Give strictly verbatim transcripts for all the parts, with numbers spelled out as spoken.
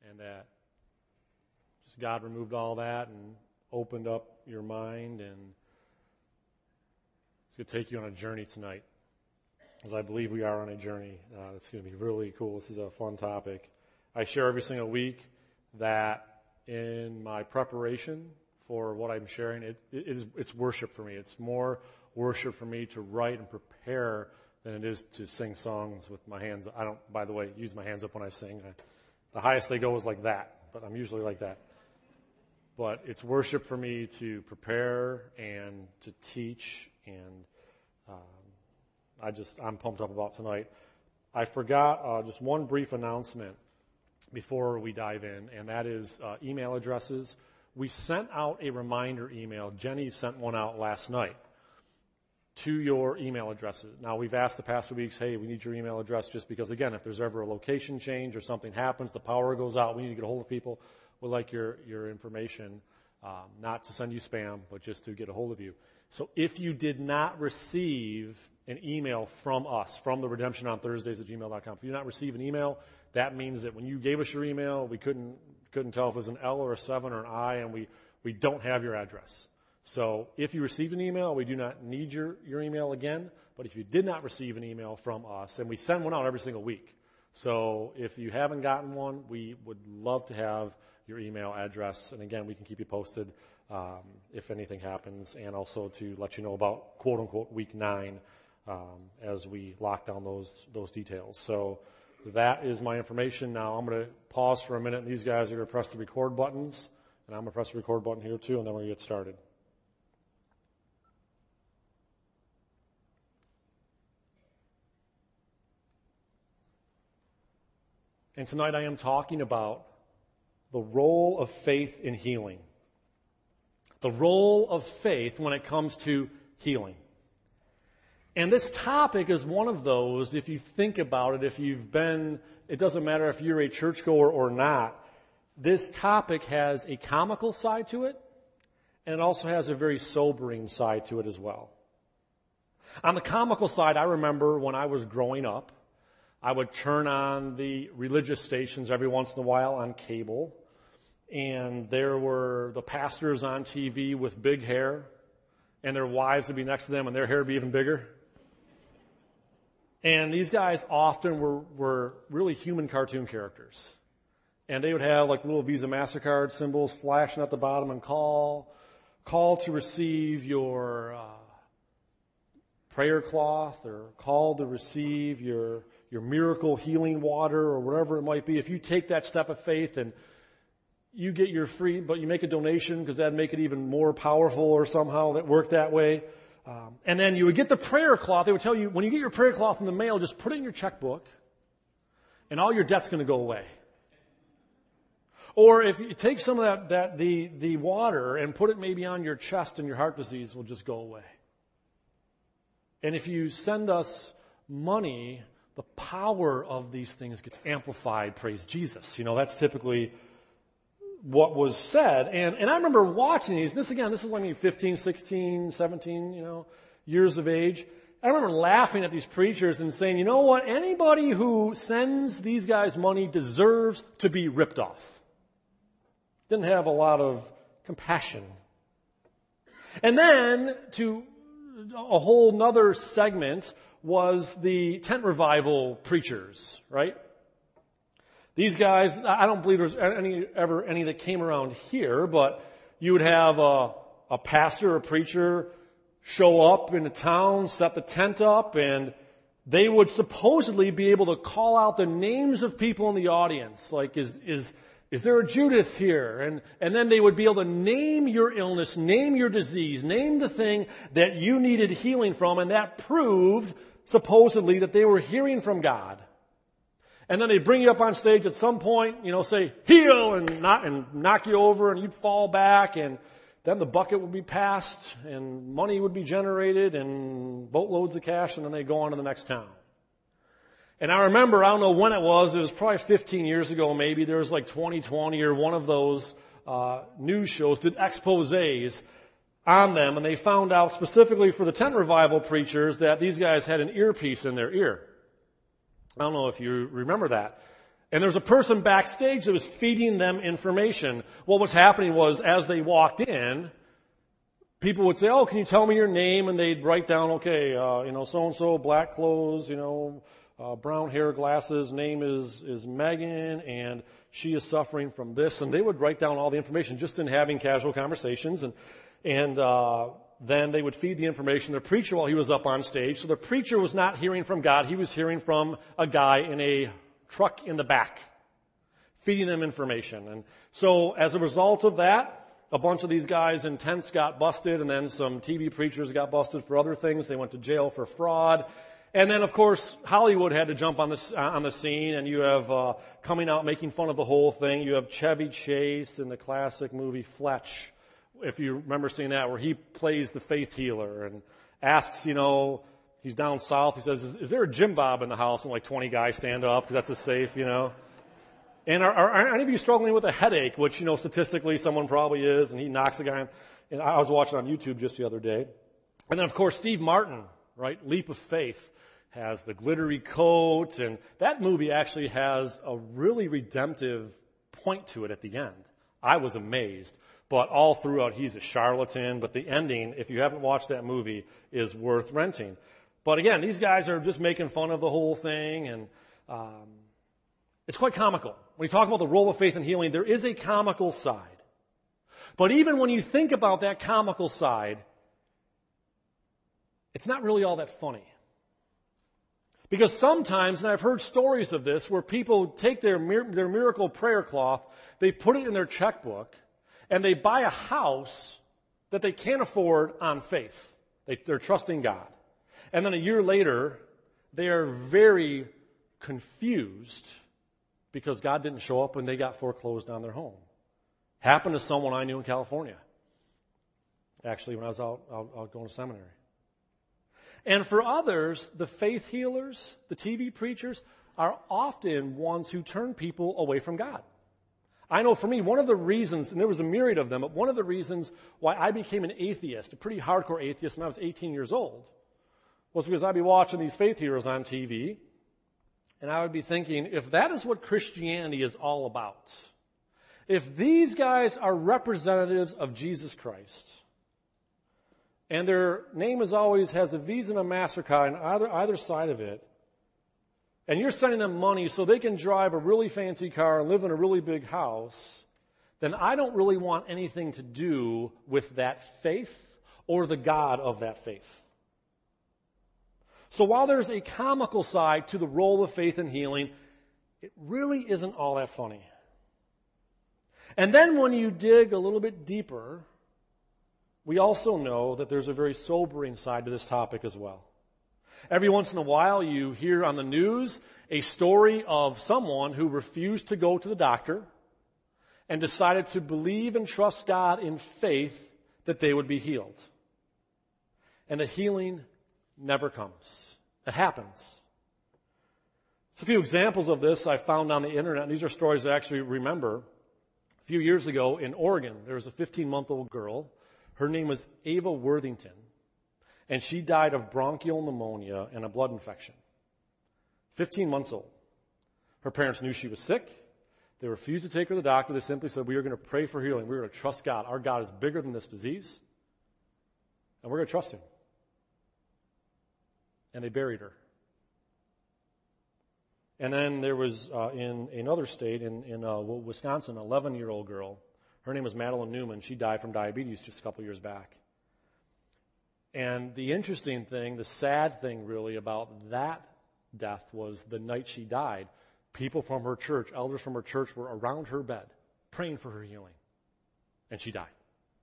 and that just God removed all that and opened up your mind, and it's going to take you on a journey tonight, as I believe we are on a journey. Uh, it's going to be really cool. This is a fun topic. I share every single week that in my preparation for what I'm sharing, it, it is, it's worship for me. It's more worship for me to write and prepare than it is to sing songs with my hands. I don't, by the way, use my hands up when I sing. I, the highest they go is like that, but I'm usually like that. But it's worship for me to prepare and to teach, and um, I just, I'm pumped up about tonight. I forgot uh, just one brief announcement before we dive in, and that is uh, email addresses. We sent out a reminder email. Jenny sent one out last night to your email addresses. Now, we've asked the past few weeks, hey, we need your email address, just because, again, if there's ever a location change or something happens, the power goes out, we need to get a hold of people. We'd like your, your information, um, not to send you spam, but just to get a hold of you. So if you did not receive an email from us, from the redemption on Thursdays at gmail dot com, if you did not receive an email, that means that when you gave us your email, we couldn't couldn't tell if it was an L or a seven or an I, and we, we don't have your address. So if you received an email, we do not need your, your email again. But if you did not receive an email from us, and we send one out every single week. So if you haven't gotten one, we would love to have your email address. And again, we can keep you posted um, if anything happens, and also to let you know about quote unquote week nine um, as we lock down those those details. So that is my information. Now I'm going to pause for a minute, and these guys are going to press the record buttons, and I'm going to press the record button here too, and then we're going to get started. And tonight I am talking about the role of faith in healing. The role of faith when it comes to healing. And this topic is one of those, if you think about it, if you've been, it doesn't matter if you're a churchgoer or not, this topic has a comical side to it, and it also has a very sobering side to it as well. On the comical side, I remember when I was growing up, I would turn on the religious stations every once in a while on cable, and there were the pastors on T V with big hair, and their wives would be next to them, and their hair would be even bigger. And these guys often were, were really human cartoon characters. And they would have like little Visa MasterCard symbols flashing at the bottom, and call, call to receive your uh, prayer cloth, or call to receive your your miracle healing water, or whatever it might be. If you take that step of faith and you get your free, but you make a donation because that'd make it even more powerful, or somehow that worked that way. Um, and then you would get the prayer cloth. They would tell you, when you get your prayer cloth in the mail, just put it in your checkbook, and all your debt's going to go away. Or if you take some of that, that the, the water and put it maybe on your chest, and your heart disease will just go away. And if you send us money, the power of these things gets amplified, praise Jesus. You know, that's typically what was said. And, and I remember watching these. This, again, this is like maybe fifteen, sixteen, seventeen, you know, years of age. I remember laughing at these preachers and saying, you know what? Anybody who sends these guys money deserves to be ripped off. Didn't have a lot of compassion. And then to a whole nother segment was the tent revival preachers, right? These guys, I don't believe there's any ever any that came around here, but you would have a, a pastor, a preacher show up in a town, set the tent up, and they would supposedly be able to call out the names of people in the audience. Like, is is is there a Judith here? And and then they would be able to name your illness, name your disease, name the thing that you needed healing from, and that proved supposedly that they were hearing from God. And then they'd bring you up on stage at some point, you know, say, heal, and knock, and knock you over, and you'd fall back, and then the bucket would be passed, and money would be generated, and boatloads of cash, and then they'd go on to the next town. And I remember, I don't know when it was, it was probably fifteen years ago maybe, there was like twenty twenty or one of those uh, news shows did exposés on them, and they found out specifically for the tent revival preachers that these guys had an earpiece in their ear. I don't know if you remember that. And there was a person backstage that was feeding them information. What was happening was, as they walked in, people would say, oh, can you tell me your name? And they'd write down, okay, uh, you know, so-and-so, black clothes, you know, uh, brown hair, glasses, name is, is Megan, and she is suffering from this. And they would write down all the information just in having casual conversations. And, and, uh, then they would feed the information to the preacher while he was up on stage. So the preacher was not hearing from God. He was hearing from a guy in a truck in the back, feeding them information. And so as a result of that, a bunch of these guys in tents got busted, and then some T V preachers got busted for other things. They went to jail for fraud. And then, of course, Hollywood had to jump on the, on the scene, and you have uh, coming out making fun of the whole thing. You have Chevy Chase in the classic movie Fletch, if you remember seeing that, where he plays the faith healer and asks, you know, he's down south. He says, is, is there a Jim Bob in the house? And like twenty guys stand up because that's a safe, you know. And are, are, are any of you struggling with a headache, which, you know, statistically someone probably is, and he knocks the guy. And I was watching on YouTube just the other day. And then, of course, Steve Martin, right, Leap of Faith, has the glittery coat. And that movie actually has a really redemptive point to it at the end. I was amazed. But all throughout, he's a charlatan. But the ending, if you haven't watched that movie, is worth renting. But again, these guys are just making fun of the whole thing, and um, it's quite comical. When you talk about the role of faith in healing, there is a comical side. But even when you think about that comical side, it's not really all that funny. Because sometimes, and I've heard stories of this, where people take their their miracle prayer cloth, they put it in their checkbook, and they buy a house that they can't afford on faith. They, they're trusting God. And then a year later, they are very confused because God didn't show up when they got foreclosed on their home. Happened to someone I knew in California, actually, when I was out, out, out going to seminary. And for others, the faith healers, the T V preachers, are often ones who turn people away from God. I know for me, one of the reasons, and there was a myriad of them, but one of the reasons why I became an atheist, a pretty hardcore atheist when I was eighteen years old, was because I'd be watching these faith heroes on T V, and I would be thinking, if that is what Christianity is all about, if these guys are representatives of Jesus Christ, and their name is always has a Visa and a MasterCard on either, either side of it, and you're sending them money so they can drive a really fancy car and live in a really big house, then I don't really want anything to do with that faith or the God of that faith. So while there's a comical side to the role of faith in healing, it really isn't all that funny. And then when you dig a little bit deeper, we also know that there's a very sobering side to this topic as well. Every once in a while, you hear on the news a story of someone who refused to go to the doctor and decided to believe and trust God in faith that they would be healed. And the healing never comes. It happens. So a few examples of this I found on the internet, and these are stories I actually remember. A few years ago in Oregon, there was a fifteen-month-old girl. Her name was Ava Worthington. And she died of bronchial pneumonia and a blood infection. fifteen months old. Her parents knew she was sick. They refused to take her to the doctor. They simply said, we are going to pray for healing. We're going to trust God. Our God is bigger than this disease. And we're going to trust Him. And they buried her. And then there was, uh, in another state, in, in uh, Wisconsin, an eleven-year-old girl. Her name was Madeline Newman. She died from diabetes just a couple years back. And the interesting thing, the sad thing really about that death was the night she died, people from her church, elders from her church were around her bed praying for her healing. And she died.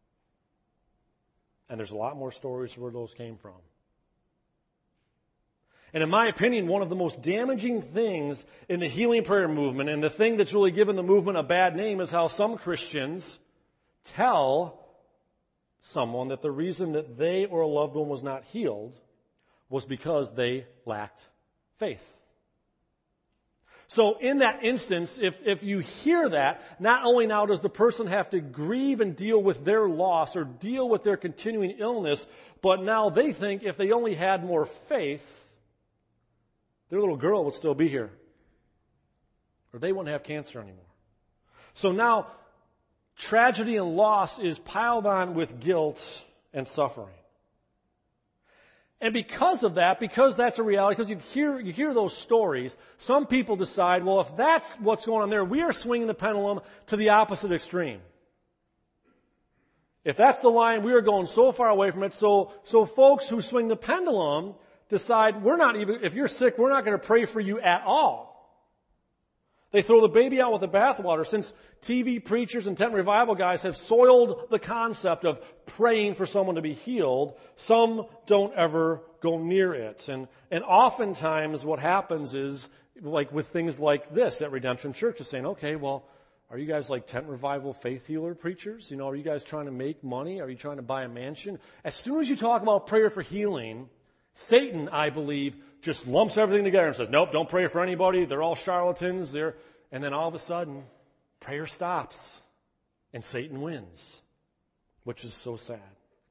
And there's a lot more stories where those came from. And in my opinion, one of the most damaging things in the healing prayer movement, and the thing that's really given the movement a bad name, is how some Christians tell someone that the reason that they or a loved one was not healed was because they lacked faith. So in that instance, if, if you hear that, not only now does the person have to grieve and deal with their loss or deal with their continuing illness, but now they think if they only had more faith, their little girl would still be here. or they wouldn't have cancer anymore. So now, tragedy and loss is piled on with guilt and suffering. And because of that, because that's a reality, because you hear, you hear those stories, some people decide, well, if that's what's going on there, we are swinging the pendulum to the opposite extreme. If that's the line, we are going so far away from it. So, so folks who swing the pendulum decide, we're not even, if you're sick, we're not going to pray for you at all. They throw the baby out with the bathwater, since T V preachers and tent revival guys have soiled the concept of praying for someone to be healed. Some don't ever go near it. And, and oftentimes what happens is, like with things like this at Redemption Church, is saying, okay, well, are you guys like tent revival faith healer preachers? You know, are you guys trying to make money? Are you trying to buy a mansion? As soon as you talk about prayer for healing, Satan, I believe, just lumps everything together and says, nope, don't pray for anybody. They're all charlatans. They're, and then all of a sudden, prayer stops and Satan wins, which is so sad.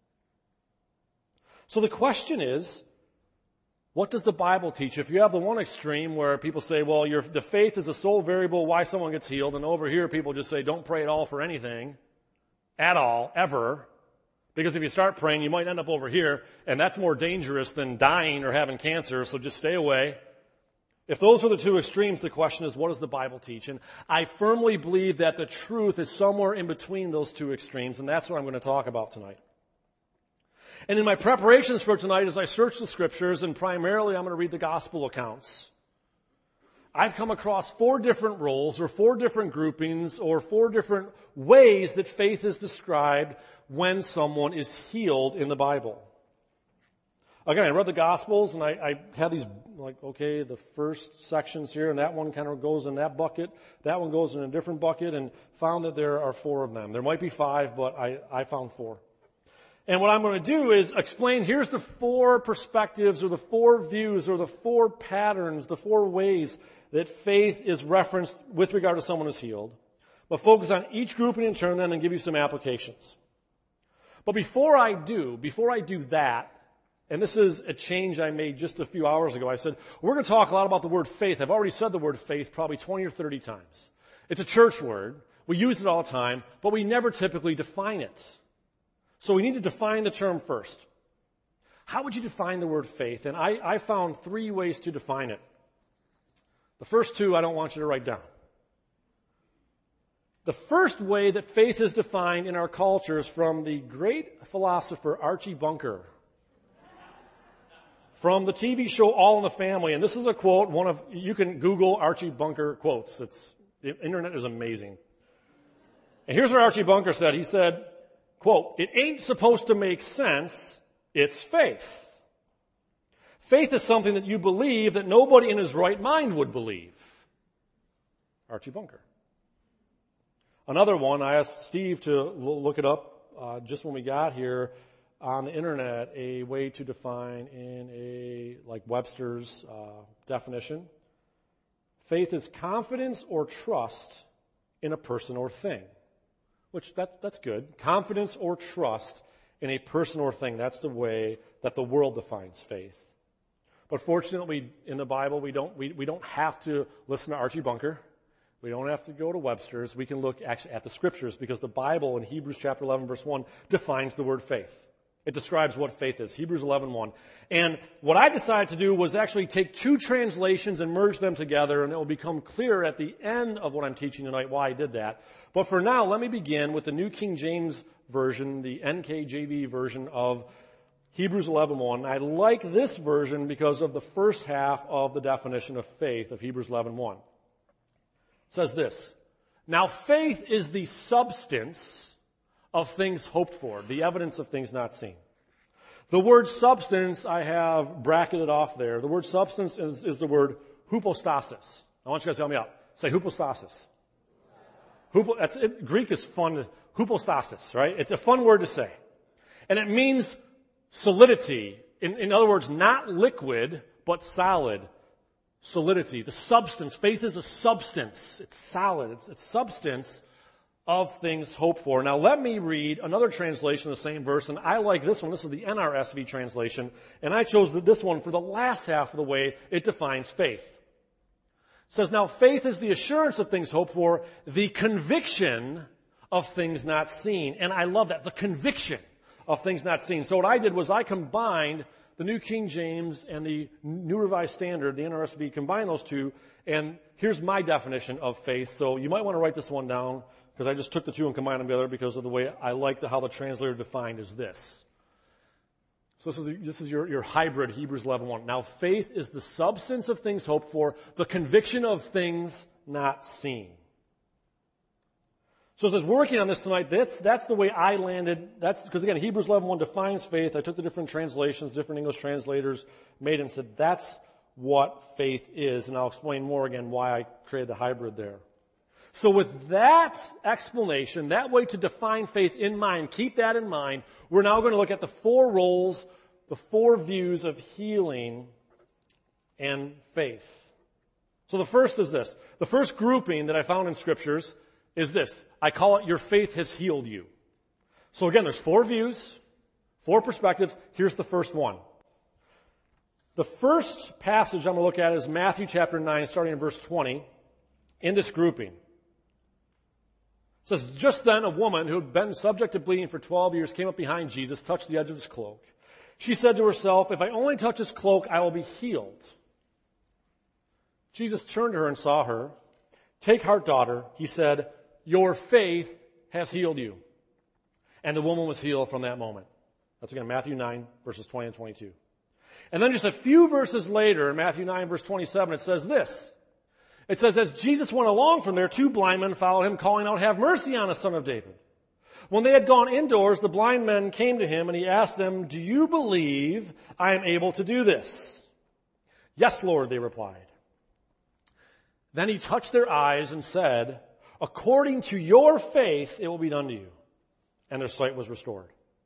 So the question is, what does the Bible teach? If you have the one extreme where people say, well, your, the faith is the sole variable why someone gets healed, and over here people just say, don't pray at all for anything, at all, ever, because if you start praying, you might end up over here, and that's more dangerous than dying or having cancer, so just stay away. If those are the two extremes, the question is, what does the Bible teach? And I firmly believe that the truth is somewhere in between those two extremes, and that's what I'm going to talk about tonight. And in my preparations for tonight, as I search the Scriptures, and primarily I'm going to read the Gospel accounts, I've come across four different roles, or four different groupings, or four different ways that faith is described when someone is healed in the Bible. Again, I read the Gospels, and I, I had these, like, okay, the first sections here, and that one kind of goes in that bucket, that one goes in a different bucket, and found that there are four of them. There might be five, but I, I found four. And what I'm going to do is explain, here's the four perspectives, or the four views, or the four patterns, the four ways that faith is referenced with regard to someone who's healed. But focus on each grouping in turn then and give you some applications. But before I do, before I do that, and this is a change I made just a few hours ago, I said, we're going to talk a lot about the word faith. I've already said the word faith probably twenty or thirty times. It's a church word. We use it all the time, but we never typically define it. So we need to define the term first. How would you define the word faith? And I, I found three ways to define it. The first two I don't want you to write down. The first way that faith is defined in our culture is from the great philosopher Archie Bunker, from the T V show All in the Family. And this is a quote, one of, you can Google Archie Bunker quotes. It's, the internet is amazing. And here's what Archie Bunker said. He said, quote, "It ain't supposed to make sense, it's faith. Faith is something that you believe that nobody in his right mind would believe." Archie Bunker. Another one, I asked Steve to look it up uh, just when we got here on the internet, a way to define in a, like Webster's uh, definition. Faith is confidence or trust in a person or thing. Which, that, that's good. Confidence or trust in a person or thing. That's the way that the world defines faith. But fortunately, in the Bible, we don't, we, we don't have to listen to Archie Bunker. We don't have to go to Webster's. We can look actually at the Scriptures, because the Bible in Hebrews chapter eleven, verse one, defines the word faith. It describes what faith is. Hebrews eleven one. And what I decided to do was actually take two translations and merge them together, and it will become clear at the end of what I'm teaching tonight why I did that. But for now, let me begin with the New King James Version, the N K J V version of Hebrews eleven one. I like this version because of the first half of the definition of faith of Hebrews eleven one. It says this: "Now faith is the substance of things hoped for, the evidence of things not seen." The word substance I have bracketed off there. The word substance is, is the word hypostasis. I want you guys to help me out. Say hypostasis. Hupo, that's, it, Greek is fun. Hypostasis, right? It's a fun word to say. And it means solidity. In, in other words, not liquid, but solid. Solidity. The substance. Faith is a substance. It's solid. It's, it's substance of things hoped for. Now let me read another translation of the same verse, and I like this one. This is the N R S V translation, and I chose this one for the last half of the way it defines faith. It says, now faith is the assurance of things hoped for, the conviction of things not seen. And I love that, the conviction of things not seen. So what I did was I combined the New King James and the New Revised Standard, the N R S V, combined those two, and here's my definition of faith. So you might want to write this one down, because I just took the two and combined them together because of the way I like the, how the translator defined is this. So this is, this is your, your hybrid Hebrews eleven one. Now faith is the substance of things hoped for, the conviction of things not seen. So as I was working on this tonight, that's, that's the way I landed. That's because, again, Hebrews eleven one defines faith. I took the different translations, different English translators, made it and said that's what faith is. And I'll explain more again why I created the hybrid there. So with that explanation, that way to define faith in mind, keep that in mind, we're now going to look at the four roles, the four views of healing and faith. So the first is this. The first grouping that I found in scriptures is this. I call it your faith has healed you. So again, there's four views, four perspectives. Here's the first one. The first passage I'm going to look at is Matthew chapter nine, starting in verse twenty, in this grouping. It says, just then a woman who had been subject to bleeding for twelve years came up behind Jesus, touched the edge of his cloak. She said to herself, if I only touch his cloak, I will be healed. Jesus turned to her and saw her. Take heart, daughter, he said, your faith has healed you. And the woman was healed from that moment. That's again Matthew nine, verses twenty and twenty-two. And then just a few verses later, in Matthew nine, verse twenty-seven, it says this. It says, as Jesus went along from there, two blind men followed him, calling out, have mercy on us, Son of David. When they had gone indoors, the blind men came to him, and he asked them, do you believe I am able to do this? Yes, Lord, they replied. Then he touched their eyes and said, according to your faith, it will be done to you. And their sight was restored.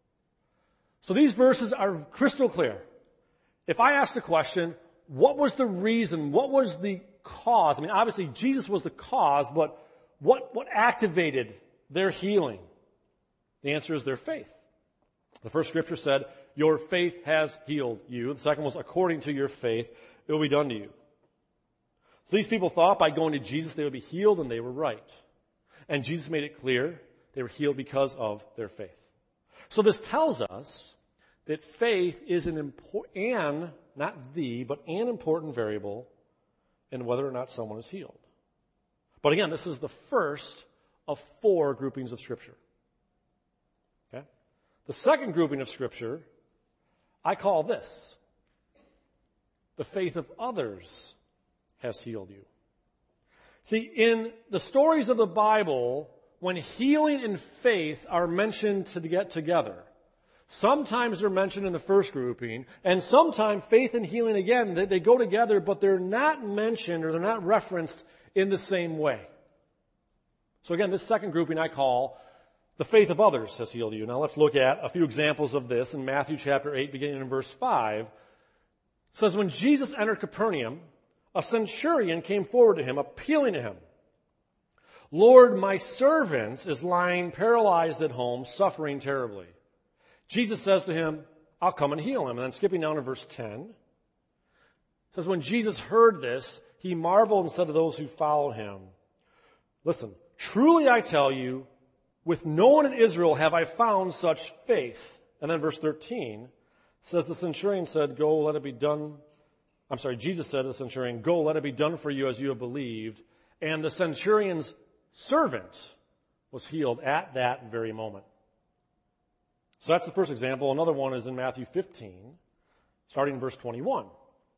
So these verses are crystal clear. If I asked the question, what was the reason, what was the cause? I mean, obviously Jesus was the cause, but what, what activated their healing? The answer is their faith. The first scripture said, your faith has healed you. The second was, according to your faith, it will be done to you. So these people thought by going to Jesus they would be healed, and they were right. And Jesus made it clear they were healed because of their faith. So this tells us that faith is an important, and not the, but an important variable in whether or not someone is healed. But again, this is the first of four groupings of Scripture. Okay? The second grouping of Scripture, I call this, the faith of others has healed you. See, in the stories of the Bible, when healing and faith are mentioned to get together, sometimes they're mentioned in the first grouping, and sometimes faith and healing, again, they, they go together, but they're not mentioned or they're not referenced in the same way. So again, this second grouping I call the faith of others has healed you. Now let's look at a few examples of this in Matthew chapter eight, beginning in verse five. It says, when Jesus entered Capernaum, a centurion came forward to him, appealing to him. Lord, my servant is lying paralyzed at home, suffering terribly. Jesus says to him, I'll come and heal him. And then skipping down to verse ten, it says, when Jesus heard this, he marveled and said to those who followed him, listen, truly I tell you, with no one in Israel have I found such faith. And then verse thirteen says, the centurion said, go, let it be done. I'm sorry, Jesus said to the centurion, go, let it be done for you as you have believed. And the centurion's servant was healed at that very moment. So that's the first example. Another one is in Matthew fifteen, starting in verse twenty-one.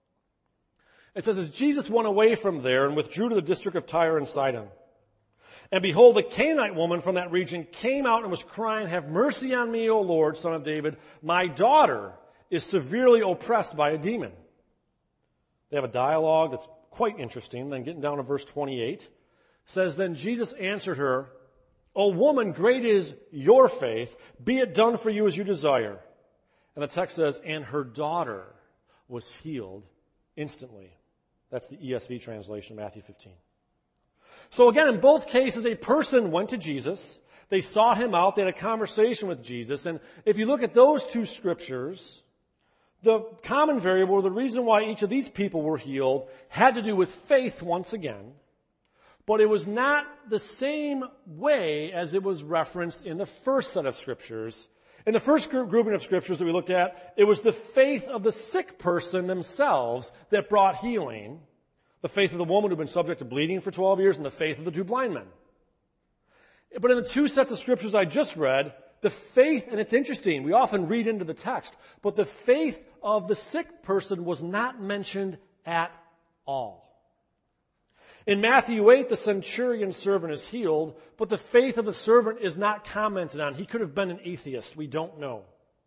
It says, as Jesus went away from there and withdrew to the district of Tyre and Sidon, and behold, a Canaanite woman from that region came out and was crying, have mercy on me, O Lord, Son of David. My daughter is severely oppressed by a demon. They have a dialogue that's quite interesting. Then getting down to verse twenty-eight, says, then Jesus answered her, O woman, great is your faith. Be it done for you as you desire. And the text says, and her daughter was healed instantly. That's the E S V translation, Matthew fifteen. So again, in both cases, a person went to Jesus. They sought him out. They had a conversation with Jesus. And if you look at those two scriptures, The common variable, the reason why each of these people were healed, had to do with faith once again, but it was not the same way as it was referenced in the first set of scriptures. In the first group, grouping of scriptures that we looked at, it was the faith of the sick person themselves that brought healing. The faith of the woman who had been subject to bleeding for twelve years and the faith of the two blind men. But in the two sets of scriptures I just read, the faith, and it's interesting, we often read into the text, but the faith of the sick person was not mentioned at all. In Matthew eight, the centurion servant is healed, but the faith of the servant is not commented on. He could have been an atheist. We don't know.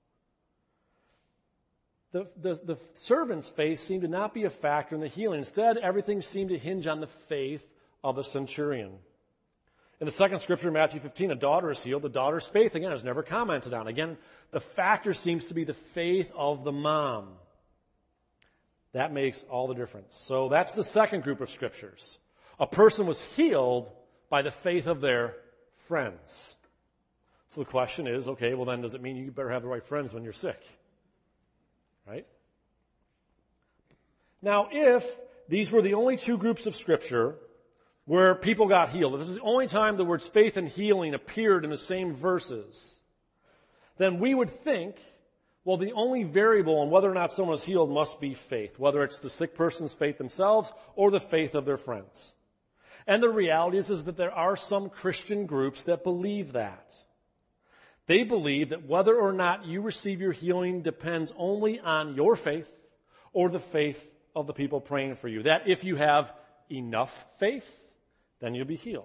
The, the, the servant's faith seemed to not be a factor in the healing. Instead, everything seemed to hinge on the faith of the centurion. In the second scripture, Matthew fifteen, a daughter is healed. The daughter's faith, again, is never commented on. Again, the factor seems to be the faith of the mom. That makes all the difference. So that's the second group of scriptures. A person was healed by the faith of their friends. So the question is, okay, well then does it mean you better have the right friends when you're sick? Right? Now, if these were the only two groups of scripture where people got healed, if this is the only time the words faith and healing appeared in the same verses, then we would think, well, the only variable on whether or not someone is healed must be faith, whether it's the sick person's faith themselves or the faith of their friends. And the reality is, is that there are some Christian groups that believe that. They believe that whether or not you receive your healing depends only on your faith or the faith of the people praying for you. That if you have enough faith, then you'll be healed.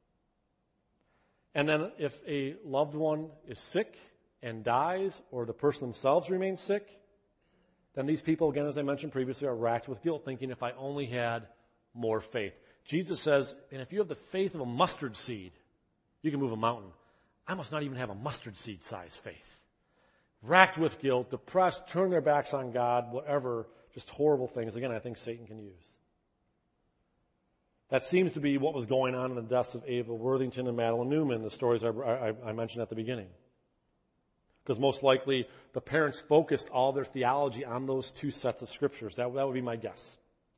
And then if a loved one is sick and dies, or the person themselves remains sick, then these people, again, as I mentioned previously, are racked with guilt, thinking if I only had more faith. Jesus says, and if you have the faith of a mustard seed, you can move a mountain. I must not even have a mustard seed size faith. Racked with guilt, depressed, turn their backs on God, whatever, just horrible things. Again, I think Satan can use. That seems to be what was going on in the deaths of Ava Worthington and Madeline Newman, the stories I, I, I mentioned at the beginning. Because most likely the parents focused all their theology on those two sets of scriptures. That, that would be my guess.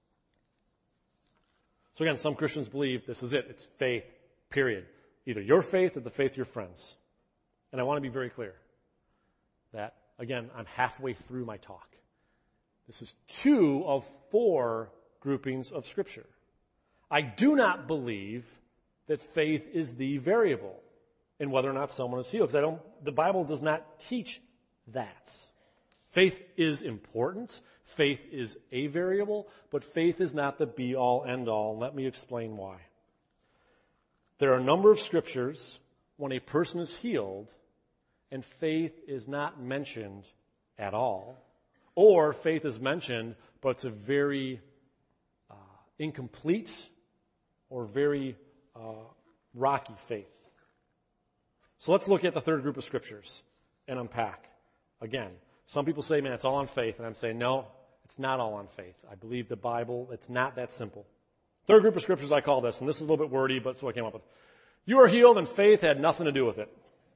So again, some Christians believe this is it. It's faith, period. Either your faith or the faith of your friends. And I want to be very clear that, again, I'm halfway through my talk. This is two of four groupings of Scripture. I do not believe that faith is the variable in whether or not someone is healed. Because I don't, the Bible does not teach that. Faith is important. Faith is a variable, but faith is not the be-all, end-all. Let me explain why. There are a number of scriptures when a person is healed and faith is not mentioned at all, or faith is mentioned, but it's a very uh, incomplete or very uh, rocky faith. So let's look at the third group of scriptures and unpack. Again, some people say, man, it's all on faith. And I'm saying, no, it's not all on faith. I believe the Bible, it's not that simple. Third group of scriptures I call this, and this is a little bit wordy, but it's what I came up with. You are healed and faith had nothing to do with it.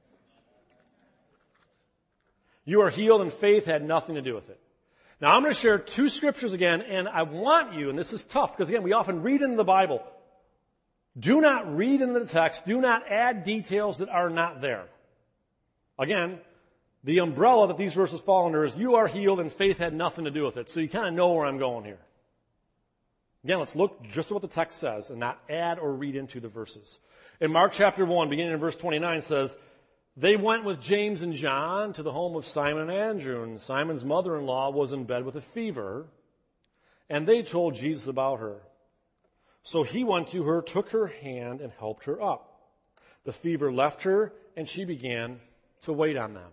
You are healed and faith had nothing to do with it. Now I'm going to share two scriptures again, and I want you, and this is tough, because again, we often read into the Bible. Do not read into the text. Do not add details that are not there. Again, the umbrella that these verses fall under is you are healed and faith had nothing to do with it. So you kind of know where I'm going here. Again, let's look just at what the text says and not add or read into the verses. In Mark chapter one, beginning in verse twenty-nine, says, they went with James and John to the home of Simon and Andrew, and Simon's mother-in-law was in bed with a fever, and they told Jesus about her. So he went to her, took her hand, and helped her up. The fever left her, and she began to wait on them.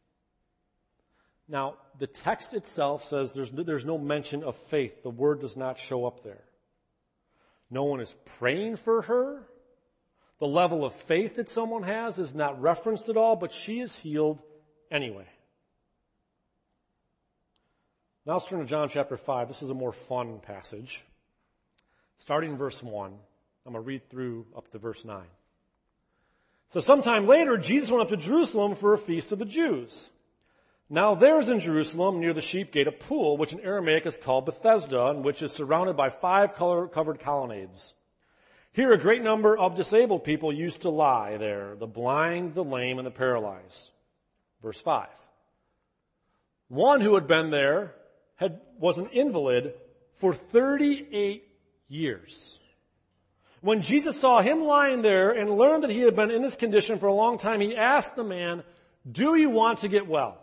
Now, the text itself says there's, there's no mention of faith. The word does not show up there. No one is praying for her. The level of faith that someone has is not referenced at all, but she is healed anyway. Now let's turn to John chapter five. This is a more fun passage. Starting in verse one, I'm going to read through up to verse nine. So sometime later, Jesus went up to Jerusalem for a feast of the Jews. Now there is in Jerusalem, near the sheep gate, a pool, which in Aramaic is called Bethesda, and which is surrounded by five color-covered colonnades. Here a great number of disabled people used to lie there, the blind, the lame, and the paralyzed. Verse five. One who had been there had, was an invalid for thirty-eight years. When Jesus saw him lying there and learned that he had been in this condition for a long time, he asked the man, "Do you want to get well?"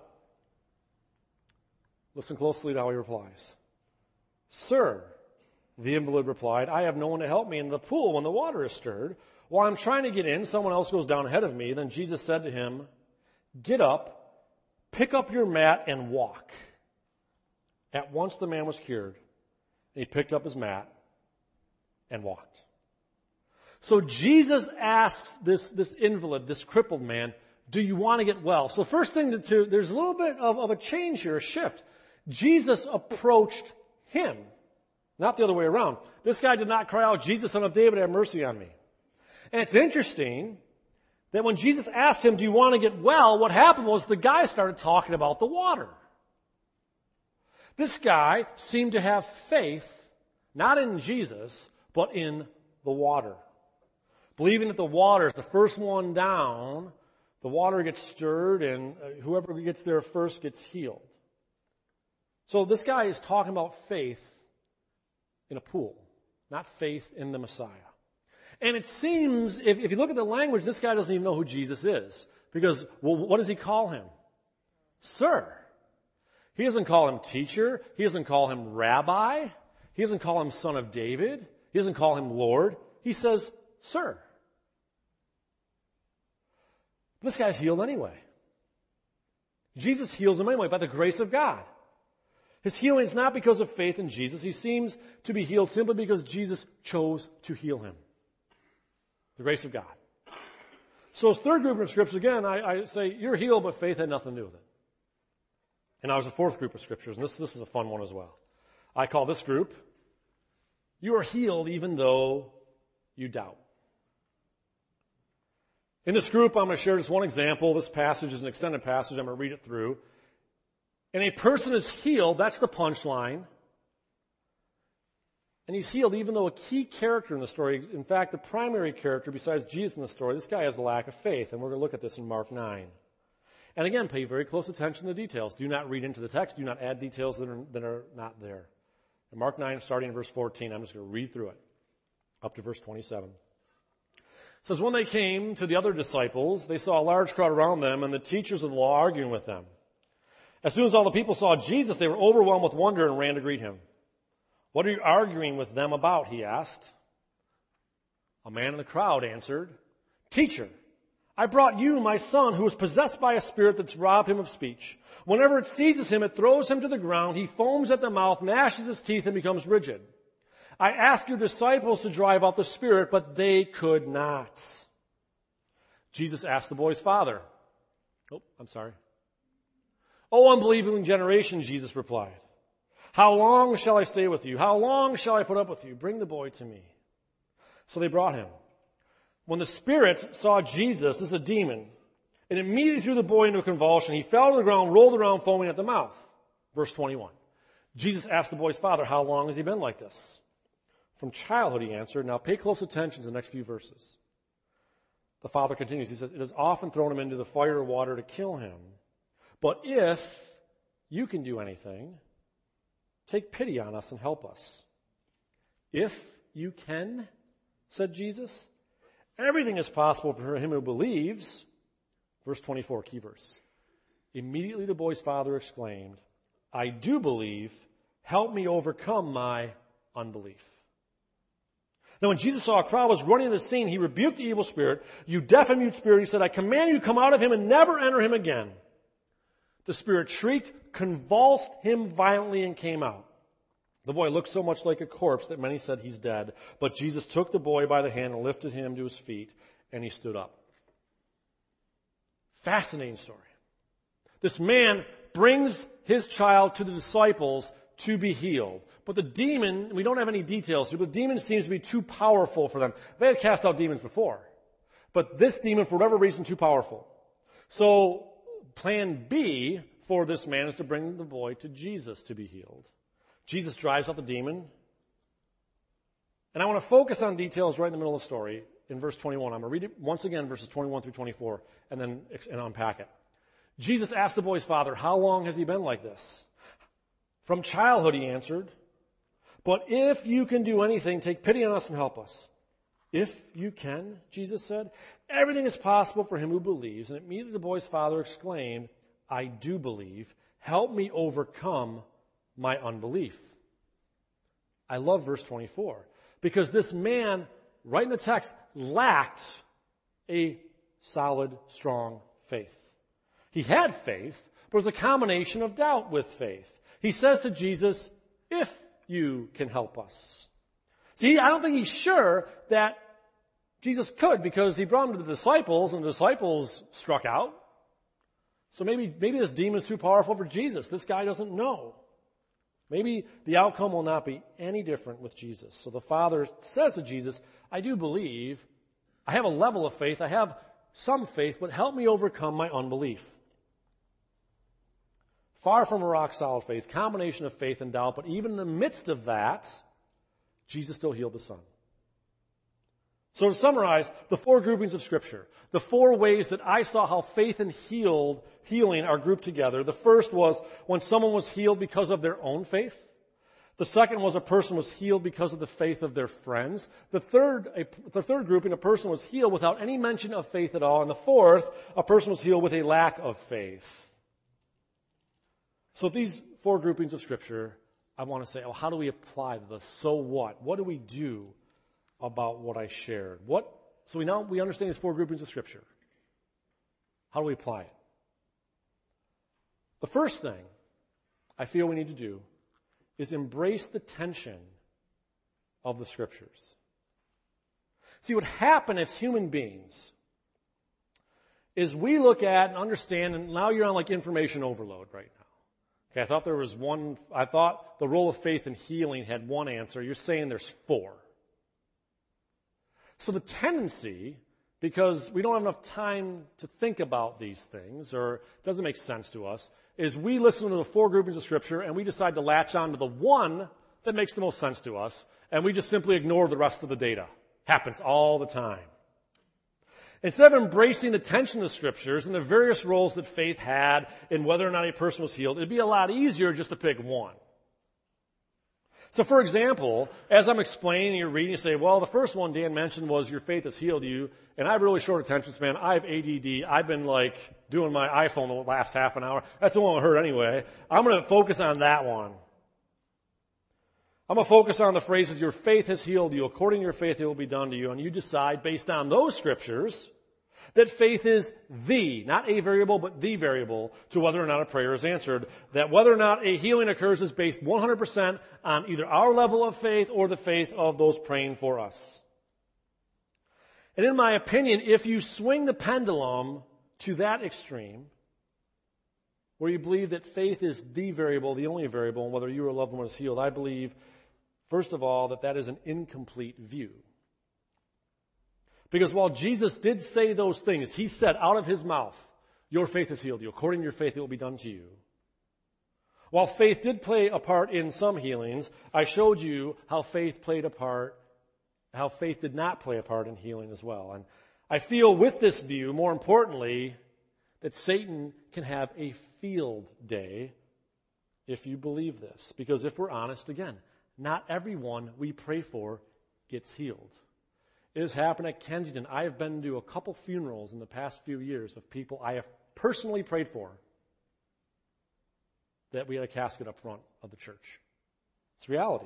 Listen closely to how he replies. "Sir," the invalid replied, "I have no one to help me in the pool when the water is stirred. While I'm trying to get in, someone else goes down ahead of me." Then Jesus said to him, "Get up, pick up your mat, and walk." At once the man was cured. He picked up his mat and walked. So Jesus asks this, this invalid, this crippled man, "Do you want to get well?" So first thing to, to there's a little bit of, of a change here, a shift. Jesus approached him, not the other way around. This guy did not cry out, "Jesus, Son of David, have mercy on me." And it's interesting that when Jesus asked him, "Do you want to get well?" what happened was the guy started talking about the water. This guy seemed to have faith, not in Jesus, but in the water. Believing that the water is the first one down, the water gets stirred, and whoever gets there first gets healed. So this guy is talking about faith in a pool, not faith in the Messiah. And it seems, if, if you look at the language, this guy doesn't even know who Jesus is. Because, well, what does he call him? Sir. He doesn't call him teacher. He doesn't call him rabbi. He doesn't call him son of David. He doesn't call him Lord. He says, "Sir." This guy's healed anyway. Jesus heals him anyway by the grace of God. His healing is not because of faith in Jesus. He seems to be healed simply because Jesus chose to heal him. The grace of God. So his third group of scriptures, again, I, I say, you're healed, but faith had nothing to do with it. And now there's a fourth group of scriptures, and this, this is a fun one as well. I call this group, you are healed even though you doubt. In this group, I'm going to share just one example. This passage is an extended passage. I'm going to read it through. And a person is healed, that's the punchline. And he's healed even though a key character in the story, in fact, the primary character besides Jesus in the story, this guy has a lack of faith. And we're going to look at this in Mark nine. And again, pay very close attention to the details. Do not read into the text. Do not add details that are, that are not there. In Mark nine, starting in verse fourteen, I'm just going to read through it up to verse twenty-seven. It says, when they came to the other disciples, they saw a large crowd around them and the teachers of the law arguing with them. As soon as all the people saw Jesus, they were overwhelmed with wonder and ran to greet him. What are you arguing with them about? He asked. A man in the crowd answered, Teacher, I brought you my son who is possessed by a spirit that's robbed him of speech. Whenever it seizes him, it throws him to the ground. He foams at the mouth, gnashes his teeth, and becomes rigid. I asked your disciples to drive out the spirit, but they could not. Jesus asked the boy's father. Oh, I'm sorry. Oh, unbelieving generation, Jesus replied. How long shall I stay with you? How long shall I put up with you? Bring the boy to me. So they brought him. When the spirit saw Jesus, this is a demon, it immediately threw the boy into a convulsion. He fell to the ground, rolled around, foaming at the mouth. Verse twenty-one. Jesus asked the boy's father, how long has he been like this? From childhood, he answered. Now pay close attention to the next few verses. The father continues. He says, it has often thrown him into the fire or water to kill him. But if you can do anything, take pity on us and help us. If you can, said Jesus, everything is possible for him who believes. Verse twenty-four, key verse. Immediately the boy's father exclaimed, I do believe. Help me overcome my unbelief. Now when Jesus saw a crowd was running to the scene, he rebuked the evil spirit. You deaf and mute spirit, he said, I command you to come out of him and never enter him again. The spirit shrieked, convulsed him violently, and came out. The boy looked so much like a corpse that many said he's dead. But Jesus took the boy by the hand and lifted him to his feet, and he stood up. Fascinating story. This man brings his child to the disciples to be healed. But the demon, we don't have any details here, but the demon seems to be too powerful for them. They had cast out demons before. But this demon, for whatever reason, too powerful. So plan B for this man is to bring the boy to Jesus to be healed. Jesus drives out the demon. And I want to focus on details right in the middle of the story in verse twenty-one. I'm going to read it once again, verses twenty-one through twenty-four, and then and unpack it. Jesus asked the boy's father, how long has he been like this? From childhood, he answered. But if you can do anything, take pity on us and help us. If you can, Jesus said, everything is possible for him who believes. And immediately the boy's father exclaimed, I do believe. Help me overcome my unbelief. I love verse twenty-four because this man, right in the text, lacked a solid, strong faith. He had faith, but it was a combination of doubt with faith. He says to Jesus, if you can help us. See, I don't think he's sure that Jesus could because he brought him to the disciples and the disciples struck out. So maybe, maybe this demon's too powerful for Jesus. This guy doesn't know. Maybe the outcome will not be any different with Jesus. So the father says to Jesus, I do believe. I have a level of faith. I have some faith, but help me overcome my unbelief. Far from a rock-solid faith, combination of faith and doubt, but even in the midst of that, Jesus still healed the son. So to summarize, the four groupings of Scripture, the four ways that I saw how faith and healed, healing are grouped together. The first was when someone was healed because of their own faith. The second was a person was healed because of the faith of their friends. The third, a, the third grouping, a person was healed without any mention of faith at all. And the fourth, a person was healed with a lack of faith. So these four groupings of Scripture, I want to say, oh, how do we apply the so what? What do we do about what I shared? What? So we now we understand these four groupings of Scripture. How do we apply it? The first thing I feel we need to do is embrace the tension of the Scriptures. See, what happened as human beings is we look at and understand, and now you're on like information overload right now. Okay, I thought there was one, I thought the role of faith in healing had one answer. You're saying there's four. So the tendency, because we don't have enough time to think about these things, or it doesn't make sense to us, is we listen to the four groupings of Scripture and we decide to latch on to the one that makes the most sense to us, and we just simply ignore the rest of the data. Happens all the time. Instead of embracing the tension of the Scriptures and the various roles that faith had in whether or not a person was healed, it'd be a lot easier just to pick one. So, for example, as I'm explaining, you're reading, you say, well, the first one Dan mentioned was your faith has healed you, and I have really short attention span. I have A D D. I've been, like, doing my iPhone the last half an hour. That's the one I heard anyway. I'm going to focus on that one. I'm going to focus on the phrases, your faith has healed you. According to your faith, it will be done to you. And you decide, based on those Scriptures, that faith is the, not a variable, but the variable to whether or not a prayer is answered. That whether or not a healing occurs is based one hundred percent on either our level of faith or the faith of those praying for us. And in my opinion, if you swing the pendulum to that extreme, where you believe that faith is the variable, the only variable, and whether you or a loved one is healed, I believe, first of all, that that is an incomplete view. Because while Jesus did say those things, he said out of his mouth, your faith has healed you. According to your faith, it will be done to you. While faith did play a part in some healings, I showed you how faith played a part, how faith did not play a part in healing as well. And I feel with this view, more importantly, that Satan can have a field day if you believe this. Because if we're honest, again, not everyone we pray for gets healed. It has happened at Kensington. I have been to a couple funerals in the past few years of people I have personally prayed for that we had a casket up front of the church. It's reality.